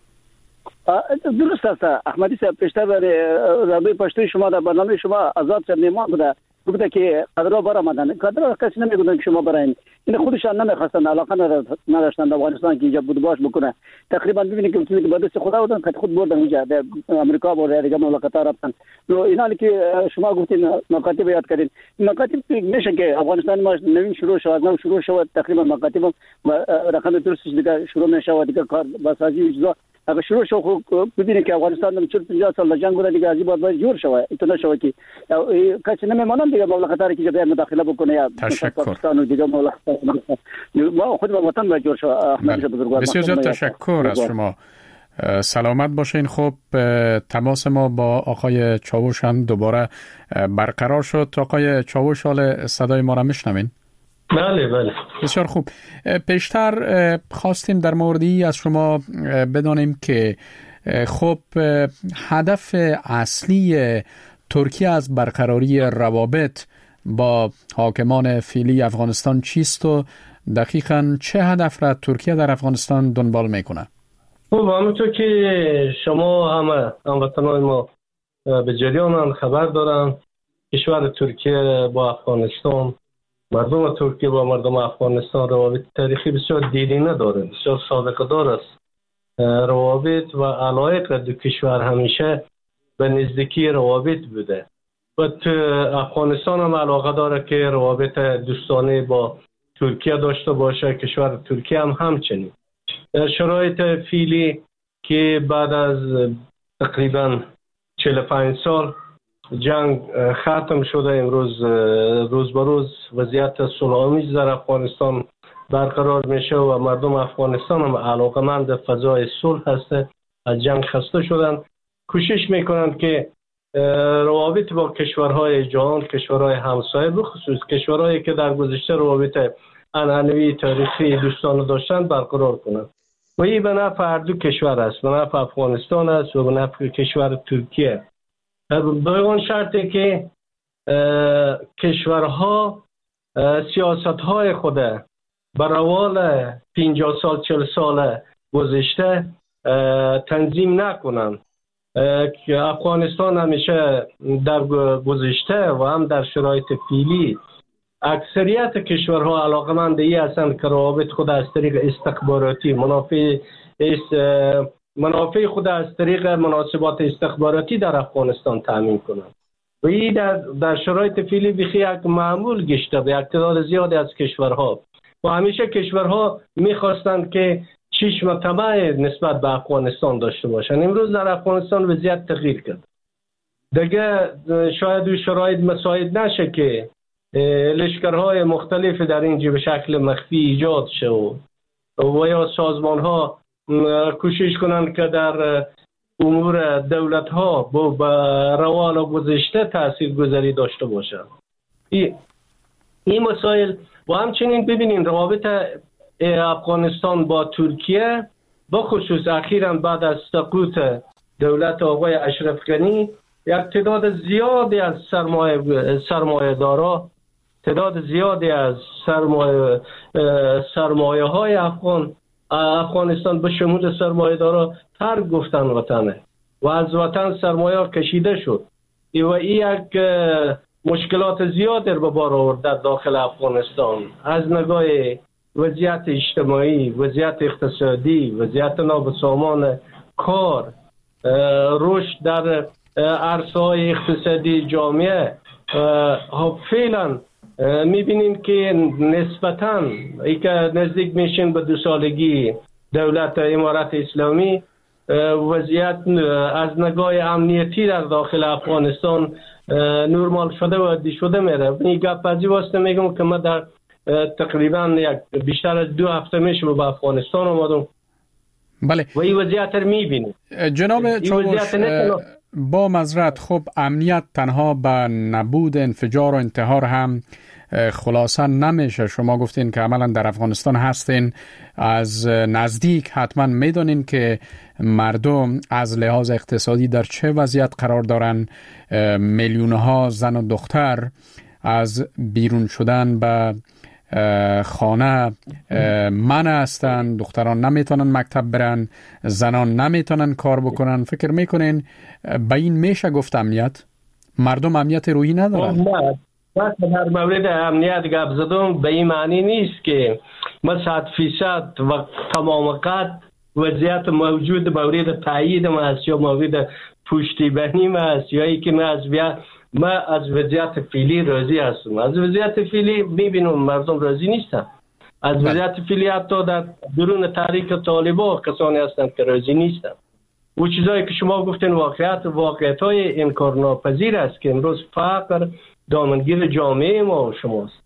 درست است احمدی صاحب. پیشتر رادیوی پشتوی شما در برنامه شما آزاد صاحب میمان بوده گفته که قدرها برآمدن. قدرها کسی نمیگفتن که شما براین، این خودشان نمیخواستن، علاقه نداشتن در افغانستان که اینجا بود باش بکنه. تقریبا ببینید که چیزی که با دست خدا بودن که خود بردن اینجا در امریکا و دیگه مملکت‌ها رفتن. اینا که شما گفتین مکاتب یاد کردین، مکاتب میشه که افغانستان ما نوین شروع شد تقریبا مکاتب رقم درستش دیگه شروع نشه دیگه کار بسازی اجزا اگر شروع شو ببینید که افغانستان 40-50 سال جنگ بوده دیگه از این بعد جور شوه ایتونه شوه که کسی نمیمونن دیگه مملکت‌ها رو که بیاد مداخله بکنه یا پاکستان و دیگه مملکت‌ها ما خود با وطن جور شو. احمد بزرگوار بسیار زیاد تشکر از شما. سلامت باشین. خب تماس ما با آقای چاوش هم دوباره برقرار شد. آقای چاوش حال صدای ما را میشنوین؟ بله. بسیار خوب. پیشتر خواستیم در موردی از شما بدانیم که خب هدف اصلی ترکیه از برقراری روابط با حاکمان فعلی افغانستان چیست و دقیقاً چه هدف را ترکیه در افغانستان دنبال میکنه؟ خب همونطور که شما هموطنان ما به جریان خبر دارن، کشور ترکیه با افغانستان، مردم ترکیه با مردم افغانستان روابط تاریخی بسیار دیرینه داره، بسیار سابقه دار است. روابط و علایق دو کشور همیشه به نزدیکی روابط بوده و افغانستان هم علاقه داره که روابط دوستانه با ترکیه داشته باشه. کشور ترکیه هم همچنین. در شرایط فعلی که بعد از تقریبا 45 سال جنگ ختم شده، امروز روز به روز وضعیت صلح‌آمیز در افغانستان برقرار میشه و مردم افغانستان هم علاقه‌مند فضای صلح هسته، از جنگ خسته شدن، کوشش میکنند که روابط با کشورهای جهان، کشورهای همسایه، بخصوص کشورهایی که در گذشته روابط عنعنوی تاریخی دوستانه داشتن برقرار کنند و این به نفع هر دو کشور است، به نفع افغانستان است و به نفع کشور ترکیه. به اون شرطی که کشورها سیاست‌های خود بر روال 50 سال 40 سال گذشته تنظیم نکنند. که افغانستان همیشه در گذشته و هم در شرایط فعلی اکثریت کشورها علاقمند ای هستند که روابط خود از طریق استخباراتی منافع خود از طریق مناسبات استخباراتی در افغانستان تامین کنند و این در شرایط فعلی بخی یک معمول گشته به تعداد زیادی از کشورها و همیشه کشورها میخواستند که چشم طمع نسبت به افغانستان داشته باشند. امروز در افغانستان وضعیت تغییر کرد دیگه، شاید شرایط مساعد نشه که لشکرهای مختلف در اینجا به شکل مخفی ایجاد شه و یا سازمان ها کوشش کنند که در امور دولت ها با روال گذشته تأثیر گذاری داشته باشند. این مسائل و همچنین ببینید روابط افغانستان با ترکیه با خصوص اخیراً بعد از سقوط دولت آقای اشرف غنی یک تعداد زیادی از سرمایه‌دارا، تعداد زیادی از سرمایه های افغانستان به شمول سرمایه‌دارا ترک گفتن وطنه و از وطن سرمایه کشیده شد و این یک مشکلات زیادی رو به بار آورد در داخل افغانستان، از نگاه وضعیت اجتماعی، وضعیت اقتصادی، وضعیت نابسامان کار، رشد در عرصه‌های اقتصادی جامعه. فعلا میبینیم که نسبتاً ای که نزدیک میشین به 2 سالگی دولت امارت اسلامی، وضعیت از نگاه امنیتی در داخل افغانستان نورمال شده و عادی شده میره. این گپ ازی واسطه میگم که من در تقریبا بیشتر از 2 هفته میشه به افغانستان آمدم. بله. و این وضعیت رو میبینیم. جناب چاوش، با معذرت، خب امنیت تنها به نبود انفجار و انتحار هم خلاصه نمیشه. شما گفتین که عملا در افغانستان هستین، از نزدیک حتما میدونین که مردم از لحاظ اقتصادی در چه وضعیت قرار دارن. میلیونها زن و دختر از بیرون شدن به خانه منع هستن، دختران نمیتونن مکتب برن، زنان نمیتونن کار بکنن. فکر میکنین به این میشه گفت امنیت؟ مردم امنیت روحی ندارن؟ نه، در مورد امنیت گپ زدم به این معنی نیست که ما 100% و تمام قد وضعیت موجود مورد تایید ما است یا مورد پشتیبانی ما است یا ای که ما از وضعیت فعلی راضی هستم. از وضعیت فعلی میبینم مردم راضی نیستن. از وضعیت فعلی حتی در درون تحریک طالبان کسانی هستند که راضی نیستن. و چیزایی که شما گفتین واقعیت‌های انکارناپذیر است که امروز فقر دامنگیر جامعه ما و شماست.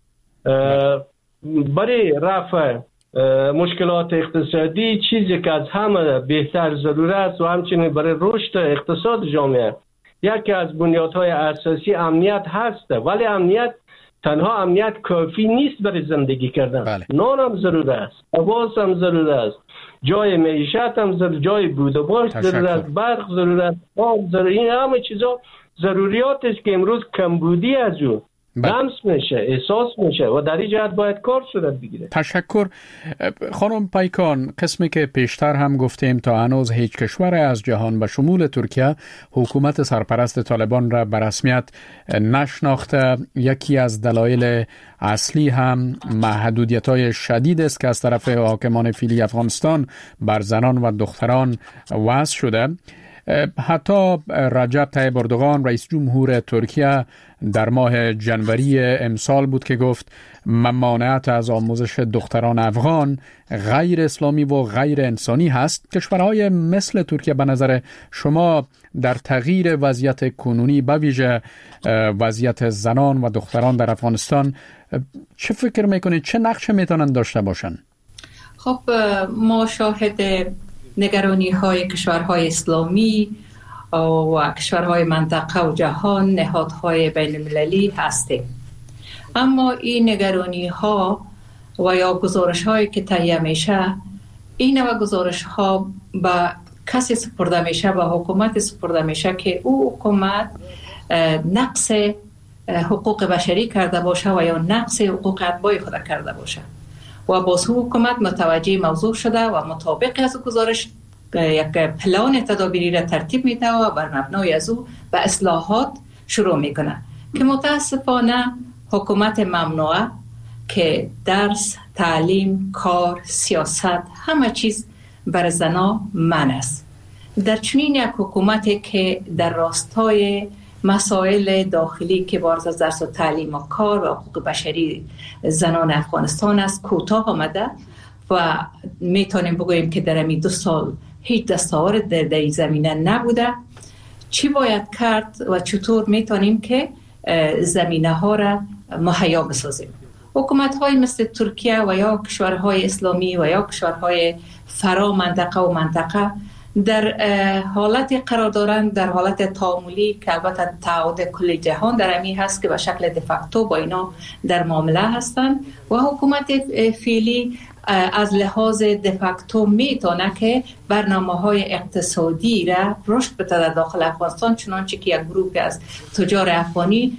برای رفع مشکلات اقتصادی چیزی که از همه بهتر ضرورت است و همچنین برای رشد اقتصاد جامعه یکی از بنیادهای اساسی امنیت هست. ولی تنها امنیت کافی نیست برای زندگی کردن. نان هم ضرورت است، لباس هم ضرورت است، جای معیشت هم ضرورت، جای بود و باش ضرورت است، برق ضرورت است، آب ضرورت. این همه چیزا ضروریات است که امروز کمبودی از اون لمس میشه، احساس میشه و در این جهت باید کار صورت بگیره. تشکر. خانم پیکان، قسمی که پیشتر هم گفتیم تا هنوز هیچ کشور از جهان به شمول ترکیه حکومت سرپرست طالبان را به رسمیت نشناخته. یکی از دلایل اصلی هم محدودیت‌های شدید است که از طرف حاکمان فعلی افغانستان بر زنان و دختران وضع شده. حتی رجب طیب اردوغان رئیس جمهور ترکیه در ماه جنوری امسال بود که گفت ممانعت از آموزش دختران افغان غیر اسلامی و غیر انسانی هست. کشورهای مثل ترکیه به نظر شما در تغییر وضعیت کنونی به ویژه وضعیت زنان و دختران در افغانستان چه فکر میکنید؟ چه نقش میتونن داشته باشن؟ خب ما شاهد نگرانی های کشورهای اسلامی و کشورهای منطقه و جهان، نهادهای بین المللی هستیم. اما این نگرانی ها و یا گزارش هایی که تهیه میشه، این و گزارش ها به کسی سپرده میشه، به حکومت سپرده میشه که او حکومت نقص حقوق بشری کرده باشه و یا نقص حقوق اتباع خود کرده باشه و باز حکومت متوجه موضوع شده و مطابق از گزارش یک پلان تدابیری را ترتیب میده و بر مبنای از او به اصلاحات شروع میکنه که متاسفانه حکومت ممنوعه که درس، تعلیم، کار، سیاست، همه چیز بر زنا منع است. در چنین یک حکومتی که در راستای مسائل داخلی که بارز از درس و تعلیم و کار و حقوق بشری زنان افغانستان است کوتاه آمده و میتونیم بگوییم که در این 2 سال هیچ دستاورد در این زمینه نبوده. چی باید کرد و چطور میتونیم که زمینه ها را مهیا بسازیم؟ حکومت های مثل ترکیه و یا کشورهای اسلامی و یا کشورهای فرا منطقه در حالت قرار دارند، در حالت تعاملی که البته تعهد کل جهان در امی هست که به شکل دفاکتو با اینا در معامله هستند و حکومت فعلی از لحاظ دفاکتو میتونه که برنامه‌های اقتصادی را رشد بده در داخل افغانستان، چنانچه که یک گروه از تجار افغانی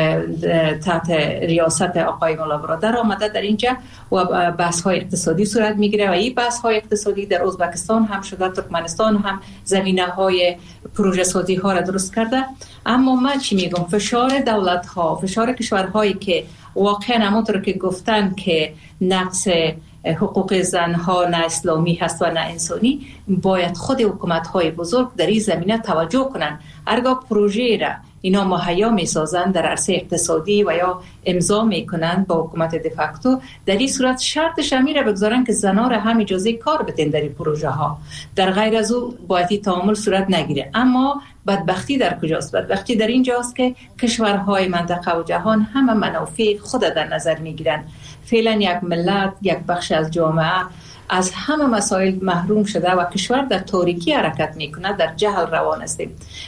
تحت ریاست آقای مولا برادر آمده در اینجا و بحث‌های اقتصادی صورت میگیره و این بحث‌های اقتصادی در ازبکستان هم شده، ترکمنستان هم زمینه‌های پروژه سازی ها را درست کرده. اما من چی میگم؟ فشار دولت‌ها، فشار کشورهایی که واقعا همونطور که گفتن که نقص حقوق زنها نه اسلامی هست و نه انسانی، باید خود حکومت‌های بزرگ در این زمینه توجه کنند. هرگاه پروژه را اینا مهیا میسازند در عرصه اقتصادی و یا امضا میکنند با حکومت دفاکتو، در این صورت شرطش را بگذارن که زنها را هم اجازه کار بدن در این پروژه ها. در غیر از او باید تعامل صورت نگیره. اما بدبختی در کجاست؟ بدبختی در اینجاست که کشورهای منطقه و جهان همه منافع خود در نظر میگیرن. فعلا یک ملت، یک بخش از جامعه از همه مسائل محروم شده و کشور در تاریکی حرکت میکنه، در جهل روان است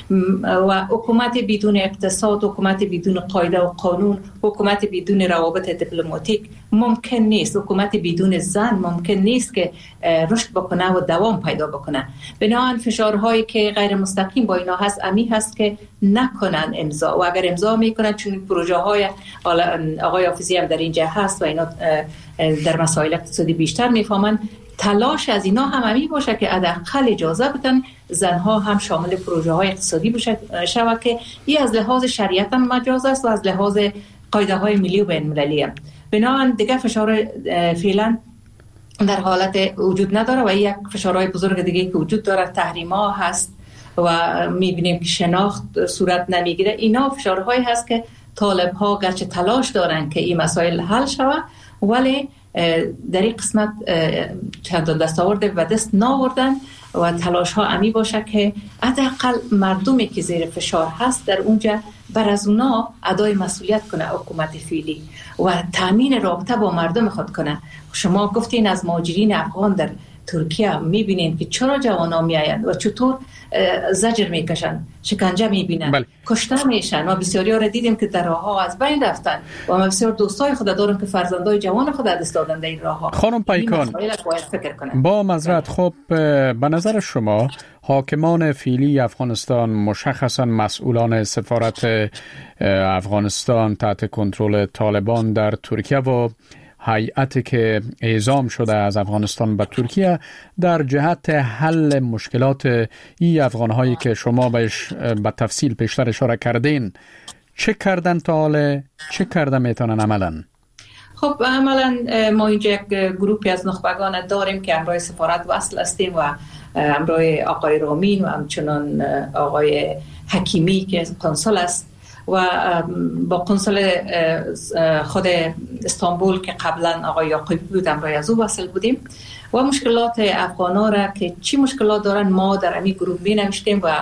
و حکومت بدون اقتصاد، حکومت بدون قاعده و قانون، حکومت بدون روابط دیپلماتیک ممکن نیست. حکومت بدون زن ممکن نیست که رشد بکنه و دوام پیدا بکنه. بنابراین فشارهایی که غیر مستقیم با اینا هست امی هست که نکنن امضا، و اگر امضا میکنن چون پروژه های آقای حافظی هم در اینجا هست و اینا در مسائل اقتصادی بیشتر میفهمن، تلاش از اینا هم همی باشه که حداقل اجازه بدن زنها هم شامل پروژه های اقتصادی شود که این از لحاظ شریعت هم مجاز است و از لحاظ قاعده های ملی و بین المللی هم. بنابراین دیگه فشار فعلا در حالت وجود نداره و یک فشارهای بزرگ دیگه که وجود داره تحریم ها هست و میبینیم که شناخت صورت نمیگیره. اینا فشارهایی هست که طالب ها گرچه تلاش دارن که این مسائل حل شود ولی در این قسمت چندان دستاورد و دست ناوردن و تلاش ها امی باشه که حداقل مردمی که زیر فشار هست در اونجا بر از اونا ادای مسئولیت کنه حکومت فعلی و تامین رابطه با مردم خود کنه. شما گفتین از مهاجرین افغان در ترکیه میبینین که چرا جوانا میآیند و چطور زجر میکشن، شکنجه میبینن، کشته میشن و بسیاری ها را دیدیم که در راه ها از بین رفتن و ما بسیار دوستای خود دارم که فرزندای جوان خود دست دادن در این راه ها. خانم پیکان با معذرت، خب به نظر شما حاکمان فعلی افغانستان، مشخصا مسئولان سفارت افغانستان تحت کنترل طالبان در ترکیه و هیئتی که اعزام شده از افغانستان به ترکیه در جهت حل مشکلات این افغانهایی که شما بهش به تفصیل پیشتر اشاره کردین، چه کردن تا حالا، چه کرده میتونن عملا؟ خب عملا ما اینجا یک گروپی از نخبگان داریم که همراه سفارت وصل هستیم و همراه آقای رامین و همچنان آقای حکیمی که کنسول است و با کنسول خود استانبول که قبلا آقای یعقوبی بود همراه از او وصل بودیم و مشکلات افغانا را که چی مشکلات دارن ما در امی گروه می نوشتیم و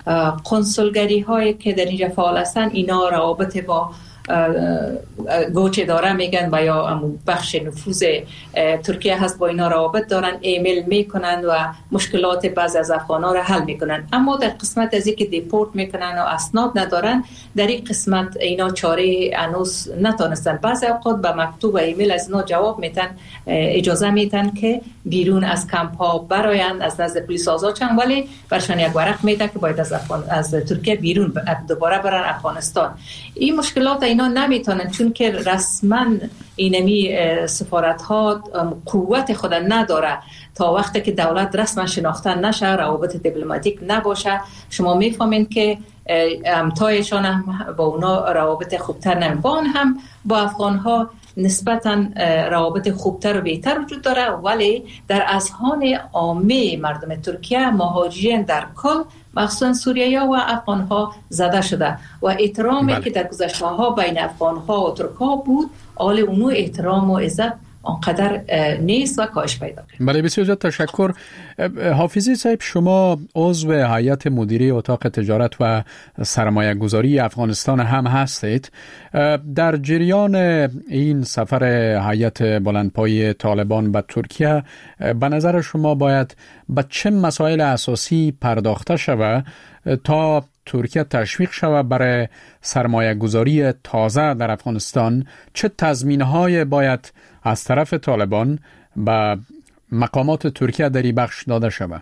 کنسولگری هایی که در اینجا فعال هستن اینا روابط با گوچه داره میگن و یا بخش نفوذ ترکیه هست با اینا روابط دارن، ایمیل میکنن و مشکلات بعضی از افغانا را حل میکنن. اما در قسمت از اینکه دیپورت میکنن و اسناد ندارن در این قسمت اینا چاره هنوز نتونستن. بعضی اوقات به مکتوب و ایمیل از اینا جواب میتن، اجازه میتن که بیرون از کمپ ها براین، از نزد پلیس آزاد شن، ولی برشان یک ورق میده که باید از ترکیه بیرون دوباره برن افغانستان. این مشکلات اینا نمیتونن چون که رسما اینمی سفارت ها قوت خود نداره تا وقتی که دولت رسما شناخته نشه، روابط دیپلماتیک نباشه. شما میفهمین که همتایشان هم با اونا روابط خوبتر نمیبان، هم با افغان ها نسبتا روابط خوبتر و بهتر وجود داره، ولی در اذهان عامه مردم ترکیه مهاجرین در کل مخصوصا سوریه و افغان ها زده شده و احترامی که در گذشته ها بین افغان ها و ترک ها بود حال اونو احترام و عزت آنقدر نیست و کاهش پیدا کرد. بله بسیار زیاد تشکر. حافظی صاحب، شما عضو هیئت مدیره اتاق تجارت و سرمایه گذاری افغانستان هم هستید. در جریان این سفر هیئت بلندپایه طالبان به ترکیه به نظر شما باید به چه مسائل اساسی پرداخته شود تا ترکیه تشویق شود برای سرمایه گذاری تازه در افغانستان؟ چه تضمین‌های باید از طرف طالبان به مقامات ترکیه در این بخش داده شود؟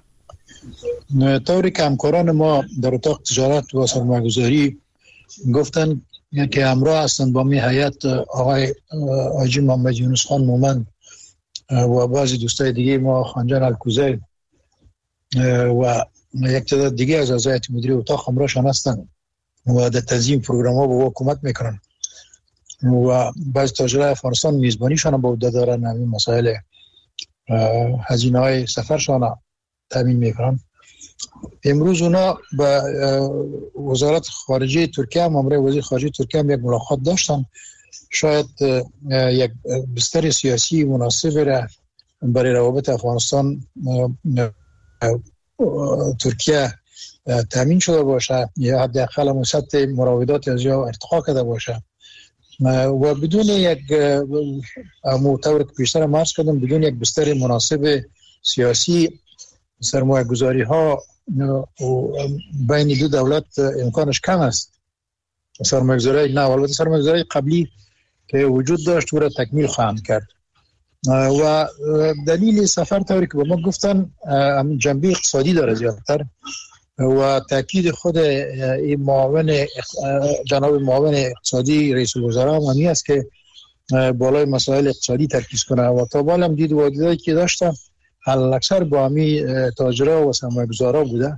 طوری که همکاران ما در اتاق تجارت و سرمایه گذاری گفتن که همراه هستند با می هیئت آقای حاجی محمد یونس خان مومند و بعضی دوستای دیگه ما، خانجان الکوزی و یک تعداد دیگه از اعضای هیئت مدیره اتاق همراهشان هستند و در تنظیم پروگرام‌ها با حکومت میکنن و بعضی تاجرای افغانستان میزبانیشان با عهده دارن، همین مسائل هزینه‌های سفرشان تامین میکنن امروز اونا به وزارت خارجه ترکیه هم امروز وزیر خارجه ترکیه هم یک ملاقات داشتن. شاید یک بستر سیاسی مناسب را برای روابط افغانستان ترکیه تامین شده باشه یا حداقل سطح مراودات از یا ارتقا کرده باشه و بدون یک معتبر که بیشتر مرز کردم بدون یک بستر مناسب سیاسی سرمایه گذاری ها بین دو دولت امکانش کم است. سرمایه گذاری نه، البته سرمایه گذاری قبلی که وجود داشت او را تکمیل خواهند کرد و دلیل سفر طوری که به ما گفتن جنبه اقتصادی داره زیادتر و تاکید خود جناب معاون اقتصادی رئیس الوزراء هم است که بالای مسائل اقتصادی ترکیز کنه و تا بالا هم دید واجدایی که داشتن حال اکثر با همی تاجرها و سرمایه‌گذارا بوده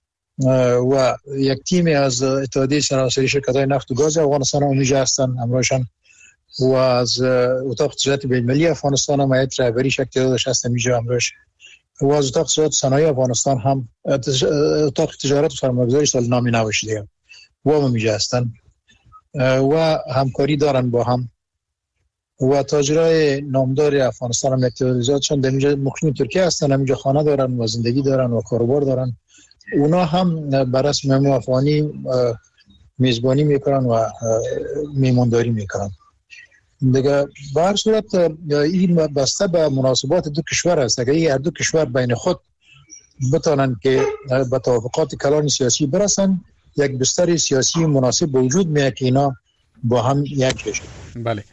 و یک تیم از اتحادیه سراسری شرکت‌های نفت و گاز افغانستان اونجا هستن همراهشان و از اتاق تجارت بین‌المللی افغانستان هم هیئت رهبری شکل داشته هستن اینجا همراهش و از اتاق تجارت صنایع افغانستان هم اتاق تجارت و سرمایه‌گذاری سال نامی نوشیده و هم اینجا هستن و همکاری دارن با هم و تاجرای نامدار افغانستان هم اتحادیه‌شان در اینجا مقیم ترکیه هستن، اینجا خانه دارن و زندگی دارن و کاروبار دارن. اونا هم بر اسم مهمون افغانی میزبانی میکنن و میمانداری میکنن. دیگه به هر صورت این بسته به مناسبات دو کشور است. اگر هر دو کشور بین خود بتانن که به توافقات کلان سیاسی برسن یک بستر سیاسی مناسب به وجود میاد که اینا با هم یک بشن. بله.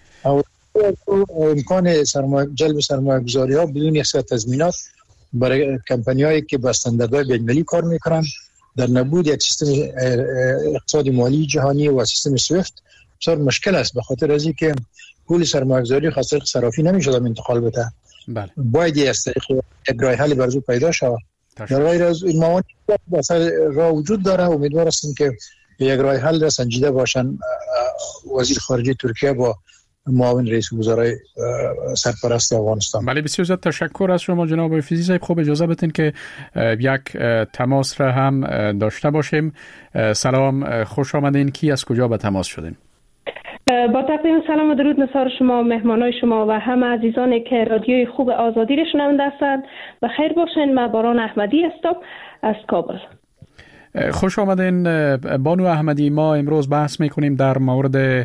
امکان جلب سرمایه گذاری ها بدون یک سری تضمینات برای کمپانی هایی که به استانداردهای بین‌المللی کار میکنن در نبود یک سیستم اقتصادی مالی جهانی و سیستم سویفت بسیار مشکل است به خاطر از اینکه پول سرمایه گذاری خاطر صرافی نمیشه انتقال بده. بله. باید یک راه حل برای پیدا شود. در غیر از این موانع راه وجود داره. امیدوار هستیم که یک راه حل را سنجیده باشن وزیر خارجه ترکیه با معاون رئیس وزرای سرپرست افغانستان. بله بسیار زیاد تشکر از شما جناب حفیظی صاحب. خوب اجازه بدین که یک تماس را هم داشته باشیم. سلام، خوش آمدین. کی از کجا به تماس شدین؟ با تقدیم سلام و درود نثار شما، مهمانای شما و همه عزیزانی که رادیوی خوب آزادی را شنونده هستند بخیر باشین. من باران احمدی هستم از کابل. خوش آمدین بانو احمدی. ما امروز بحث میکنیم در مورد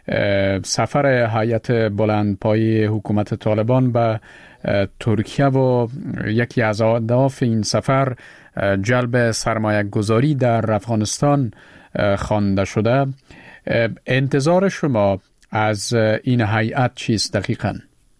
سفر هیئت بلندپایه حکومت طالبان به ترکیه و یکی از اهداف این سفر جلب سرمایه گذاری در افغانستان خوانده شده. انتظار شما از این هیئت چیست دقیقاً؟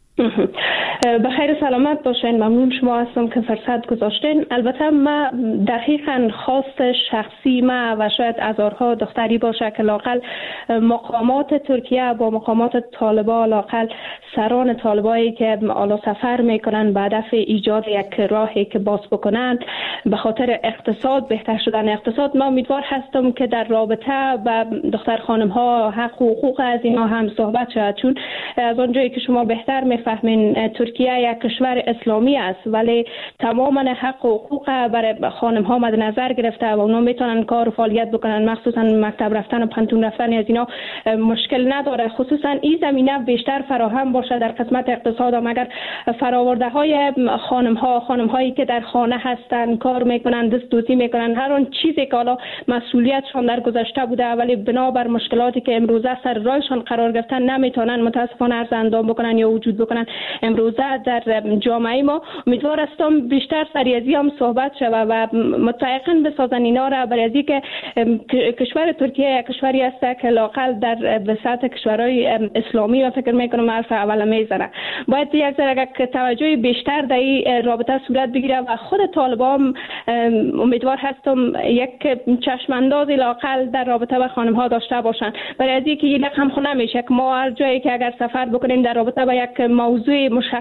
بخیر سلامت باشین. ممنون شما هستم که فرصت گذاشتین. البته ما دقیقاً خواست شخصی ما و شاید هزارها دختری باشه که لاقل مقامات ترکیه با مقامات طالبان لاقل سران طالبایی که آلا سفر میکنن به هدف ایجاد یک راهی که باز بکنن به خاطر اقتصاد، بهتر شدن اقتصاد. ما امیدوار هستم که در رابطه با دختر خانم ها حق و حقوق از اینا هم صحبت شود، چون از اونجایی که شما بهتر میفهمین ترکیه یک کشور اسلامی است ولی تماما حق و حقوق برای خانم ها مد نظر گرفته و اونا میتونن کار و فعالیت بکنن، مخصوصا مکتب رفتن و پانتون رفتن از اینا مشکل نداره. خصوصا این زمینه بیشتر فراهم باشه در قسمت اقتصاد. اگر فراورده های خانم هایی که در خانه هستن کار میکنن، دست دوزی میکنن، هر اون چیزی که حالا مسئولیتشون در گذشته بوده ولی بنابر مشکلاتی که امروزه سر راهشون قرار گرفتن نمیتونن متاسفانه عرض اندام بکنن یا وجود بکنن امروزه در جامعه ما. امیدوار هستم بیشتر سری از هم صحبت شود و متفقین بسازن اینا را، برای از اینکه کشور ترکیه کشوری است که لاقل در سطح کشورهای اسلامی و فکر میکنم حرف اول میزنه. باید یک ذره توجه بیشتر در این رابطه صورت بگیره و خود طالبان امیدوار هستم یک چشم اندازی لاقل در رابطه با خانم ها داشته باشن، برای از اینکه یک هم نمیشه که ما هر جایی که اگر سفر بکنیم در رابطه با یک موضوع مشخص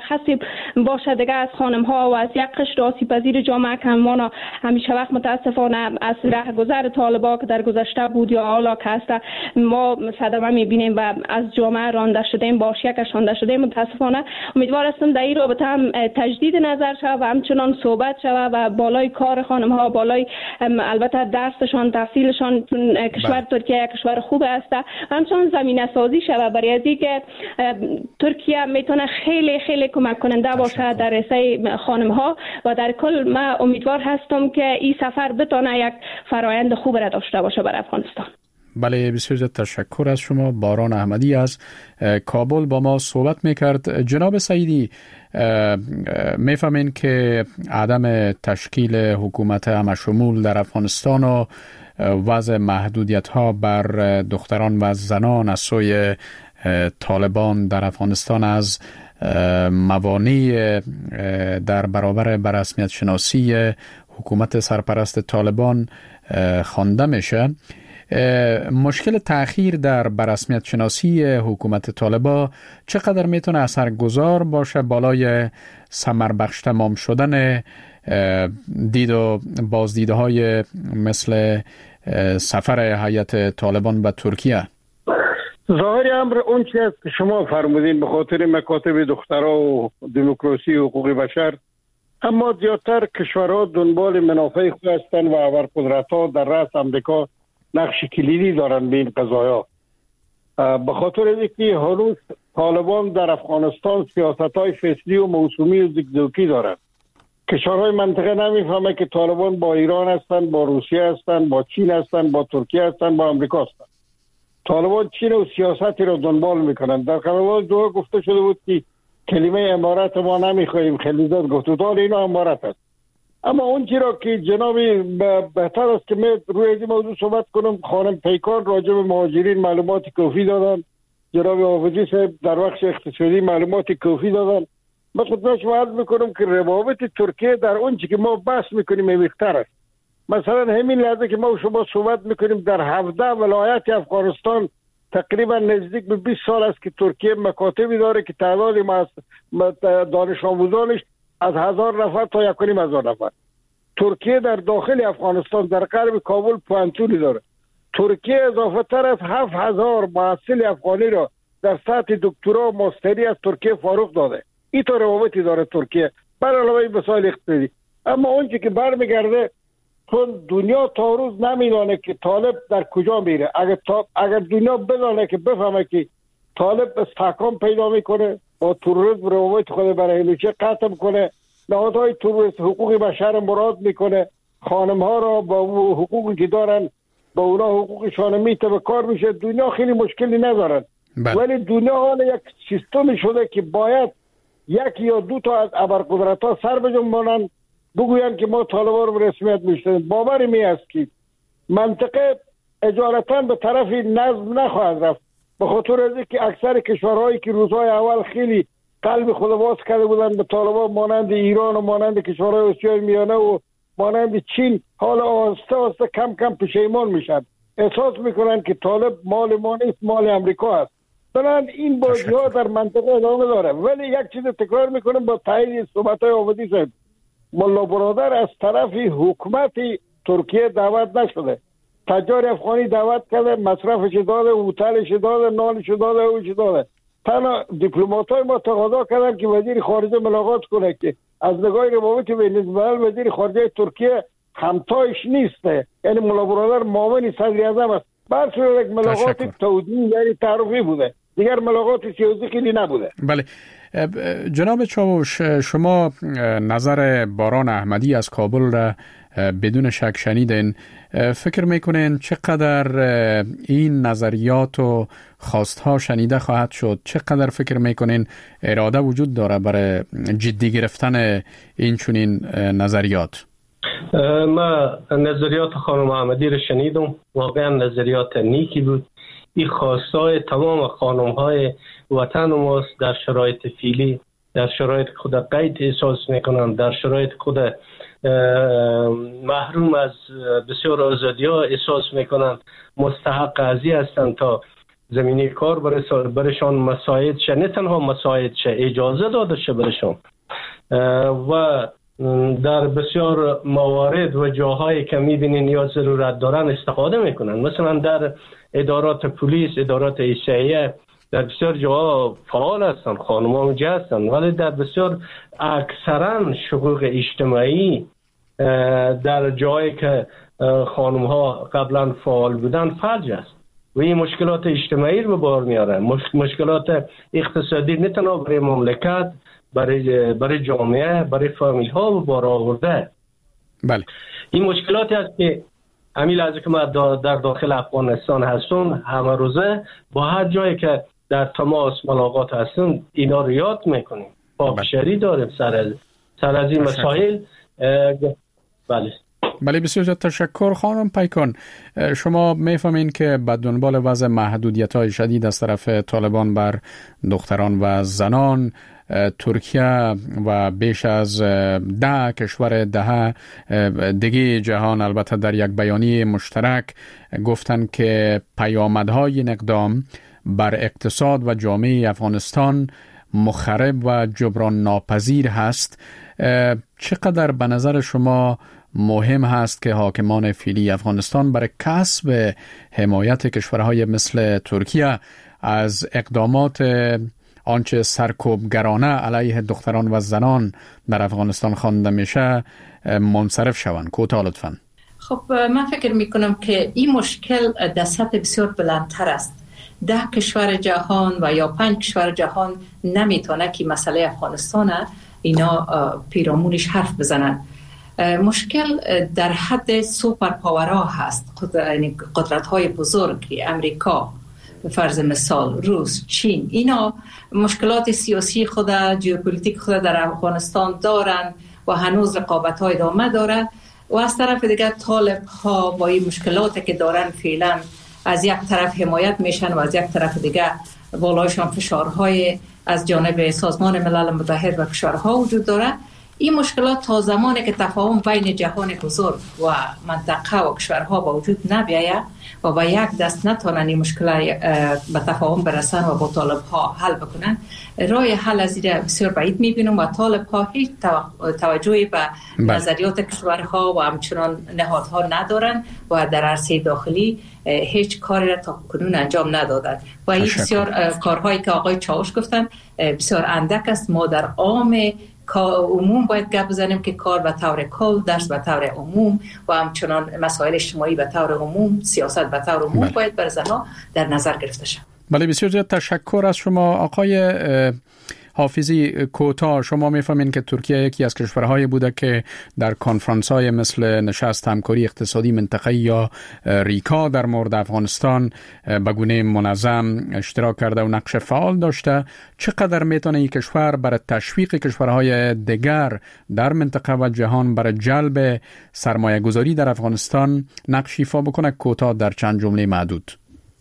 مشخصی باشه دیگه از خانم ها و از یک قشر آسیب پذیر جامعه که ما همیشه وقت متاسفانه از رهگذر طالبان که در گذشته بود یا حالا که هست ما صدمه میبینیم و از جامعه رانده شدیم، با شیکش رانده شدیم. متاسفانه امیدوار هستم در این رابطه هم تجدید نظر شود و همچنان صحبت شود و بالای کار خانم ها، بالای البته درسشان، تحصیلشان، کشور ترکیه کشور خوب است، همچنان زمینه سازی شود برای از اینکه ترکیه میتونه خیلی خیلی کمک کننده باشه در رسای خانم ها و در کل من امیدوار هستم که این سفر بتونه یک فرایند خوب را داشته باشه برای افغانستان. بله، بسیار زیاد تشکر از شما. باران احمدی از کابل با ما صحبت میکرد. جناب سعیدی، میفهمین که عدم تشکیل حکومت همشمول در افغانستان و وضع محدودیت ها بر دختران و زنان از سوی طالبان در افغانستان از موانع در برابر بررسمیت شناسی حکومت سرپرست طالبان خوانده میشه. مشکل تأخیر در بررسمیت شناسی حکومت طالبان چقدر میتونه اثرگذار باشه بالای ثمر بخش تمام شدن دید و بازدیده های مثل سفر هیئت طالبان به ترکیه؟ ظاهر امر اون چیزی است که شما فرمودین، به خاطر مکاتب دخترها و دموکراسی و حقوق بشر، اما زیادتر کشورها دنبال منافع خود هستند و ابرقدرت‌ها در رأس آمریکا نقش کلیدی دارند به این قضایا. به خاطر اینکه هنوز طالبان در افغانستان سیاست‌های فصلی و موسومی و زگزاگی دارند. کشورهای منطقه نمیفهمه که طالبان با ایران هستند، با روسیه هستند، با چین هستند، با ترکیه هستند، با آمریکا هستند. طالبان چین و سیاستی را دنبال میکنند. در قرارداد دوحه گفته شده بود که کلمه امارت ما نمیخواهیم، خلیزات گفت دار اینا امارت است. اما اون چیزی که جنابی بهتر است که من روی این موضوع صحبت کنم. خانم پیکان راجع به مهاجرین معلومات کافی دادن، جناب حافظی صاحب در بخش اقتصادی معلومات کافی دادن. من خدمت شما عرض میکنم که روابط ترکیه در اون چیزی که ما بحث میکنیم بیشتر است. مثلا همین لحظه که ما و شما صحبت میکنیم در 17 ولایت افغانستان تقریبا نزدیک به 20 سال است که ترکیه مکاتبی داره که تعداد دانش آموزانش از 1000 نفر تا 1500 نفر. ترکیه در داخل افغانستان در غرب کابل پوانتونی داره. ترکیه اضافه تر از 7000 محصل افغانی را در سطح دکترا و ماستری از ترکیه فارغ داده. این تو روابطی داره ترکیه بر علاوه مسائل اقتصادی. اما اون که برمیگرده، چون دنیا تا روز نمیدونه که طالب در کجا میره. اگر دنیا بدونه که بفهمه که طالب استحکام پیدا میکنه، با تروریسم روابط خود برای همیشه قطع کنه، نهادهای تروریست حقوق بشر مراد میکنه، خانم ها را با حقوقی که دارن با اونا حقوقشان میته به کار میشه، دنیا خیلی مشکلی ندارن. ولی دنیا حالا یک سیستمی شده که باید یک یا دو تا از ابرقدرت‌ها سر بجنبانند بگویند که ما طالبان رو رسمیت میشناسیم. باوری می است که منطقه اجالتا به طرف نظم نخواهد رفت، به خاطر از اینکه اکثر کشورهایی که روزهای اول خیلی قلب خود باز کرده بودند به طالبان، مانند ایران و مانند کشورهای آسیای میانه و مانند چین، حالا آهسته آهسته کم کم پشیمان میشن، احساس میکنن که طالب مال ما نیست، مال امریکا است. بنابراین این بازی‌ها در منطقه ادامه داره. ولی یک چیز تکرار میکنم با تایید صحبت‌های آبادی صاحب، ملا برادر از طرف حکومت ترکیه دعوت نشده. تجار افغانی دعوت کرده، مصرفش داده، هتلش داده، نانش داده، اوش داده. تنها دیپلمات‌های ما تقاضا کردن که وزیر خارجه ملاقات کنه که از نگاه روابط بین الملل وزیر خارجه ترکیه همتایش نیسته، یعنی ملا برادر معاون صدر اعظم است. بر صورت یک ملاقات تودیعی یعنی تعارفی بوده، دیگر ملاقات سیاسی خیلی نبوده. بله جناب چاوش، شما نظر باران احمدی از کابل را بدون شک شنیدین. فکر میکنین چقدر این نظریات و خواستها شنیده خواهد شد؟ چقدر فکر میکنین اراده وجود داره برای جدی گرفتن این چنین نظریات؟ ما نظریات خانم احمدی را شنیدم، واقعا نظریات نیکی بود. این خواستای تمام خانم‌های وطن ماست در شرایط فعلی، در شرایط خود قید احساس میکنن، در شرایط خود محروم از بسیار آزادی‌ها احساس میکنن، مستحق ازی هستند تا زمینه کار برشان مساعد شه، نه تنها مساعد شه، اجازه داده شه برشان. و در بسیار موارد و جاهایی که میبینین یا ضرورت دارن استفاده میکنن. مثلا در ادارات پلیس، ادارات ایسایه در بسیار جاها فعال هستن، خانم ها اونجا هستن، ولی در بسیار اکثرا شقوق اجتماعی در جایی که خانم ها قبلا فعال بودن فلج است و این مشکلات اجتماعی رو به بار میاره. مشکلات اقتصادی نه تنها برای مملکت، برای جامعه، برای فامیل ها به بار آورده. بله. این مشکلاتی است که همین لحظه که ما در داخل افغانستان هستم همه روزه با هر جایی که در تماس ملاقات هستم اینا رو یاد میکنیم. پاکشری داریم سر از این مسائل. بله. بله، بسیار تشکر. خانم پیکان، شما میفهمین که به دنبال وضع محدودیت‌های شدید از طرف طالبان بر دختران و زنان، ترکیه و بیش از 10 کشور دیگه جهان البته در یک بیانیه مشترک گفتن که پیامدهای این اقدام بر اقتصاد و جامعه افغانستان مخرب و جبران ناپذیر هست. چقدر به نظر شما مهم هست که حاکمان فعلی افغانستان برای کسب حمایت کشورهای مثل ترکیه از اقدامات آنچه سرکوبگرانه علیه دختران و زنان در افغانستان خوانده میشه منصرف شوند؟ کوتاه لطفاً. خب من فکر میکنم که این مشکل در سطح بسیار بلندتر است. 10 کشور جهان و یا 5 کشور جهان نمیتونه که مسئله افغانستان اینا پیرامونش حرف بزنن. مشکل در حد سوپر پاورها هست، قدرت های بزرگ، امریکا به فرض مثال، روس، چین، اینا مشکلات سیاسی خود، ژئوپلیتیک خود در افغانستان دارن و هنوز رقابت های ادامه داره. و از طرف دیگه طالب ها با این مشکلاتی که دارن فعلا از یک طرف حمایت میشن و از یک طرف دیگه بالایشان فشارهای از جانب سازمان ملل متحد و کشورها وجود داره. این مشکلات تا زمانی که تفاهم بین جهان بزرگ و منطقه و کشورها با وجود نبیاید و با یک دست نتونن این مشکل به تفاهم برسن و با طالب ها حل بکنن، راه حل از این بسیار بعید میبینم و طالب ها هیچ توجهی به نظریات کشورها و همچنان نهادها ندارن و در عرصه داخلی هیچ کاری را تا کنون انجام ندادن و این بسیار کارهایی که آقای چاوش گفتن بسیار اندک است. ما در عام عموم باید گپ بزنیم که کار به طور کل، درس به طور عموم و همچنان مسائل اجتماعی به طور عموم، سیاست به طور عموم باید بر زنها در نظر گرفته شود. بله، بسیار زیاد تشکر از شما. آقای حافظی، کوتاه شما میفهمین که ترکیه یکی از کشورهایی بوده که در کنفرانس‌های مثل نشست همکاری اقتصادی منطقه‌ای یا ریکا در مورد افغانستان به گونه منظم اشتراک کرده و نقش فعال داشته. چقدر میتونه این کشور برای تشویق کشورهای دیگر در منطقه و جهان برای جلب سرمایه گذاری در افغانستان نقش ایفا بکنه؟ کوتاه در چند جمله معدود.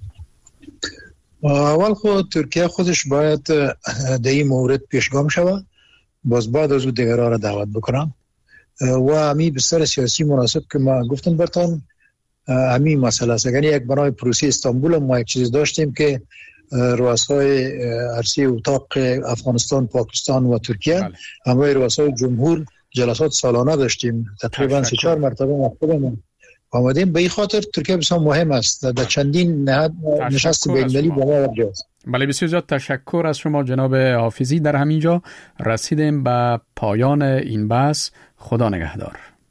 اول خود ترکیه خودش باید در این مورد پیشگام شود، باز بعد از او دیگرها را دعوت بکنم و همین بستر سیاسی مناسب که ما گفتم برتان همین مسئله است. یعنی یک بنای پروسی استانبول ما یک چیز داشتیم که رؤسای عرصه اتاق افغانستان، پاکستان و ترکیه همراه رؤسای جمهور جلسات سالانه داشتیم، تقریبا 3-4 مرتبه مخصوصا آمدیم. به این خاطر ترکیه بسیار مهم است در چندین نشست بین‌المللی با ما وجود. بله، بسیار زیاد تشکر از شما جناب حافظی. در همینجا رسیدیم به پایان این بحث. خدا نگهدار.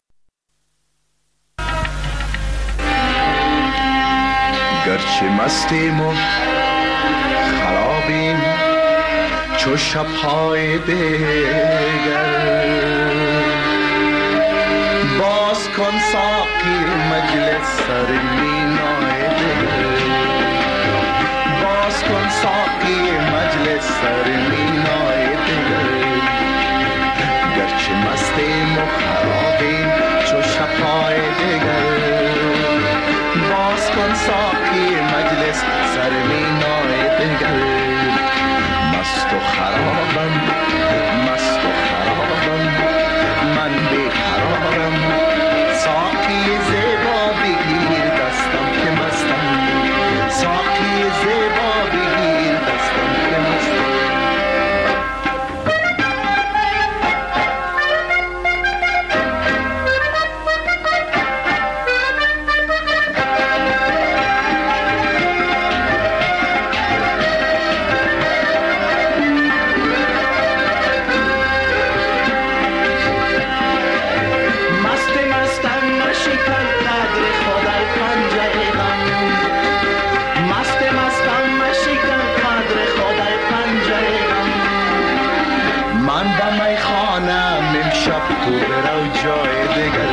گرچه مستیم و خرابیم چو شب‌های دیگر، باز کن ساقی مجلس سر مینای دگر، باز کن ساقی مجلس سر مینای دگر. گرچه مستیم و خرابیم چو شب‌های دیگر، باز کن ساقی مجلس سر مینای دگر. مست و خرابم، مست و خرابم، من بیقرارم، ساقی زیبا بگیر دستم که مستم، ساقی زیبا دگر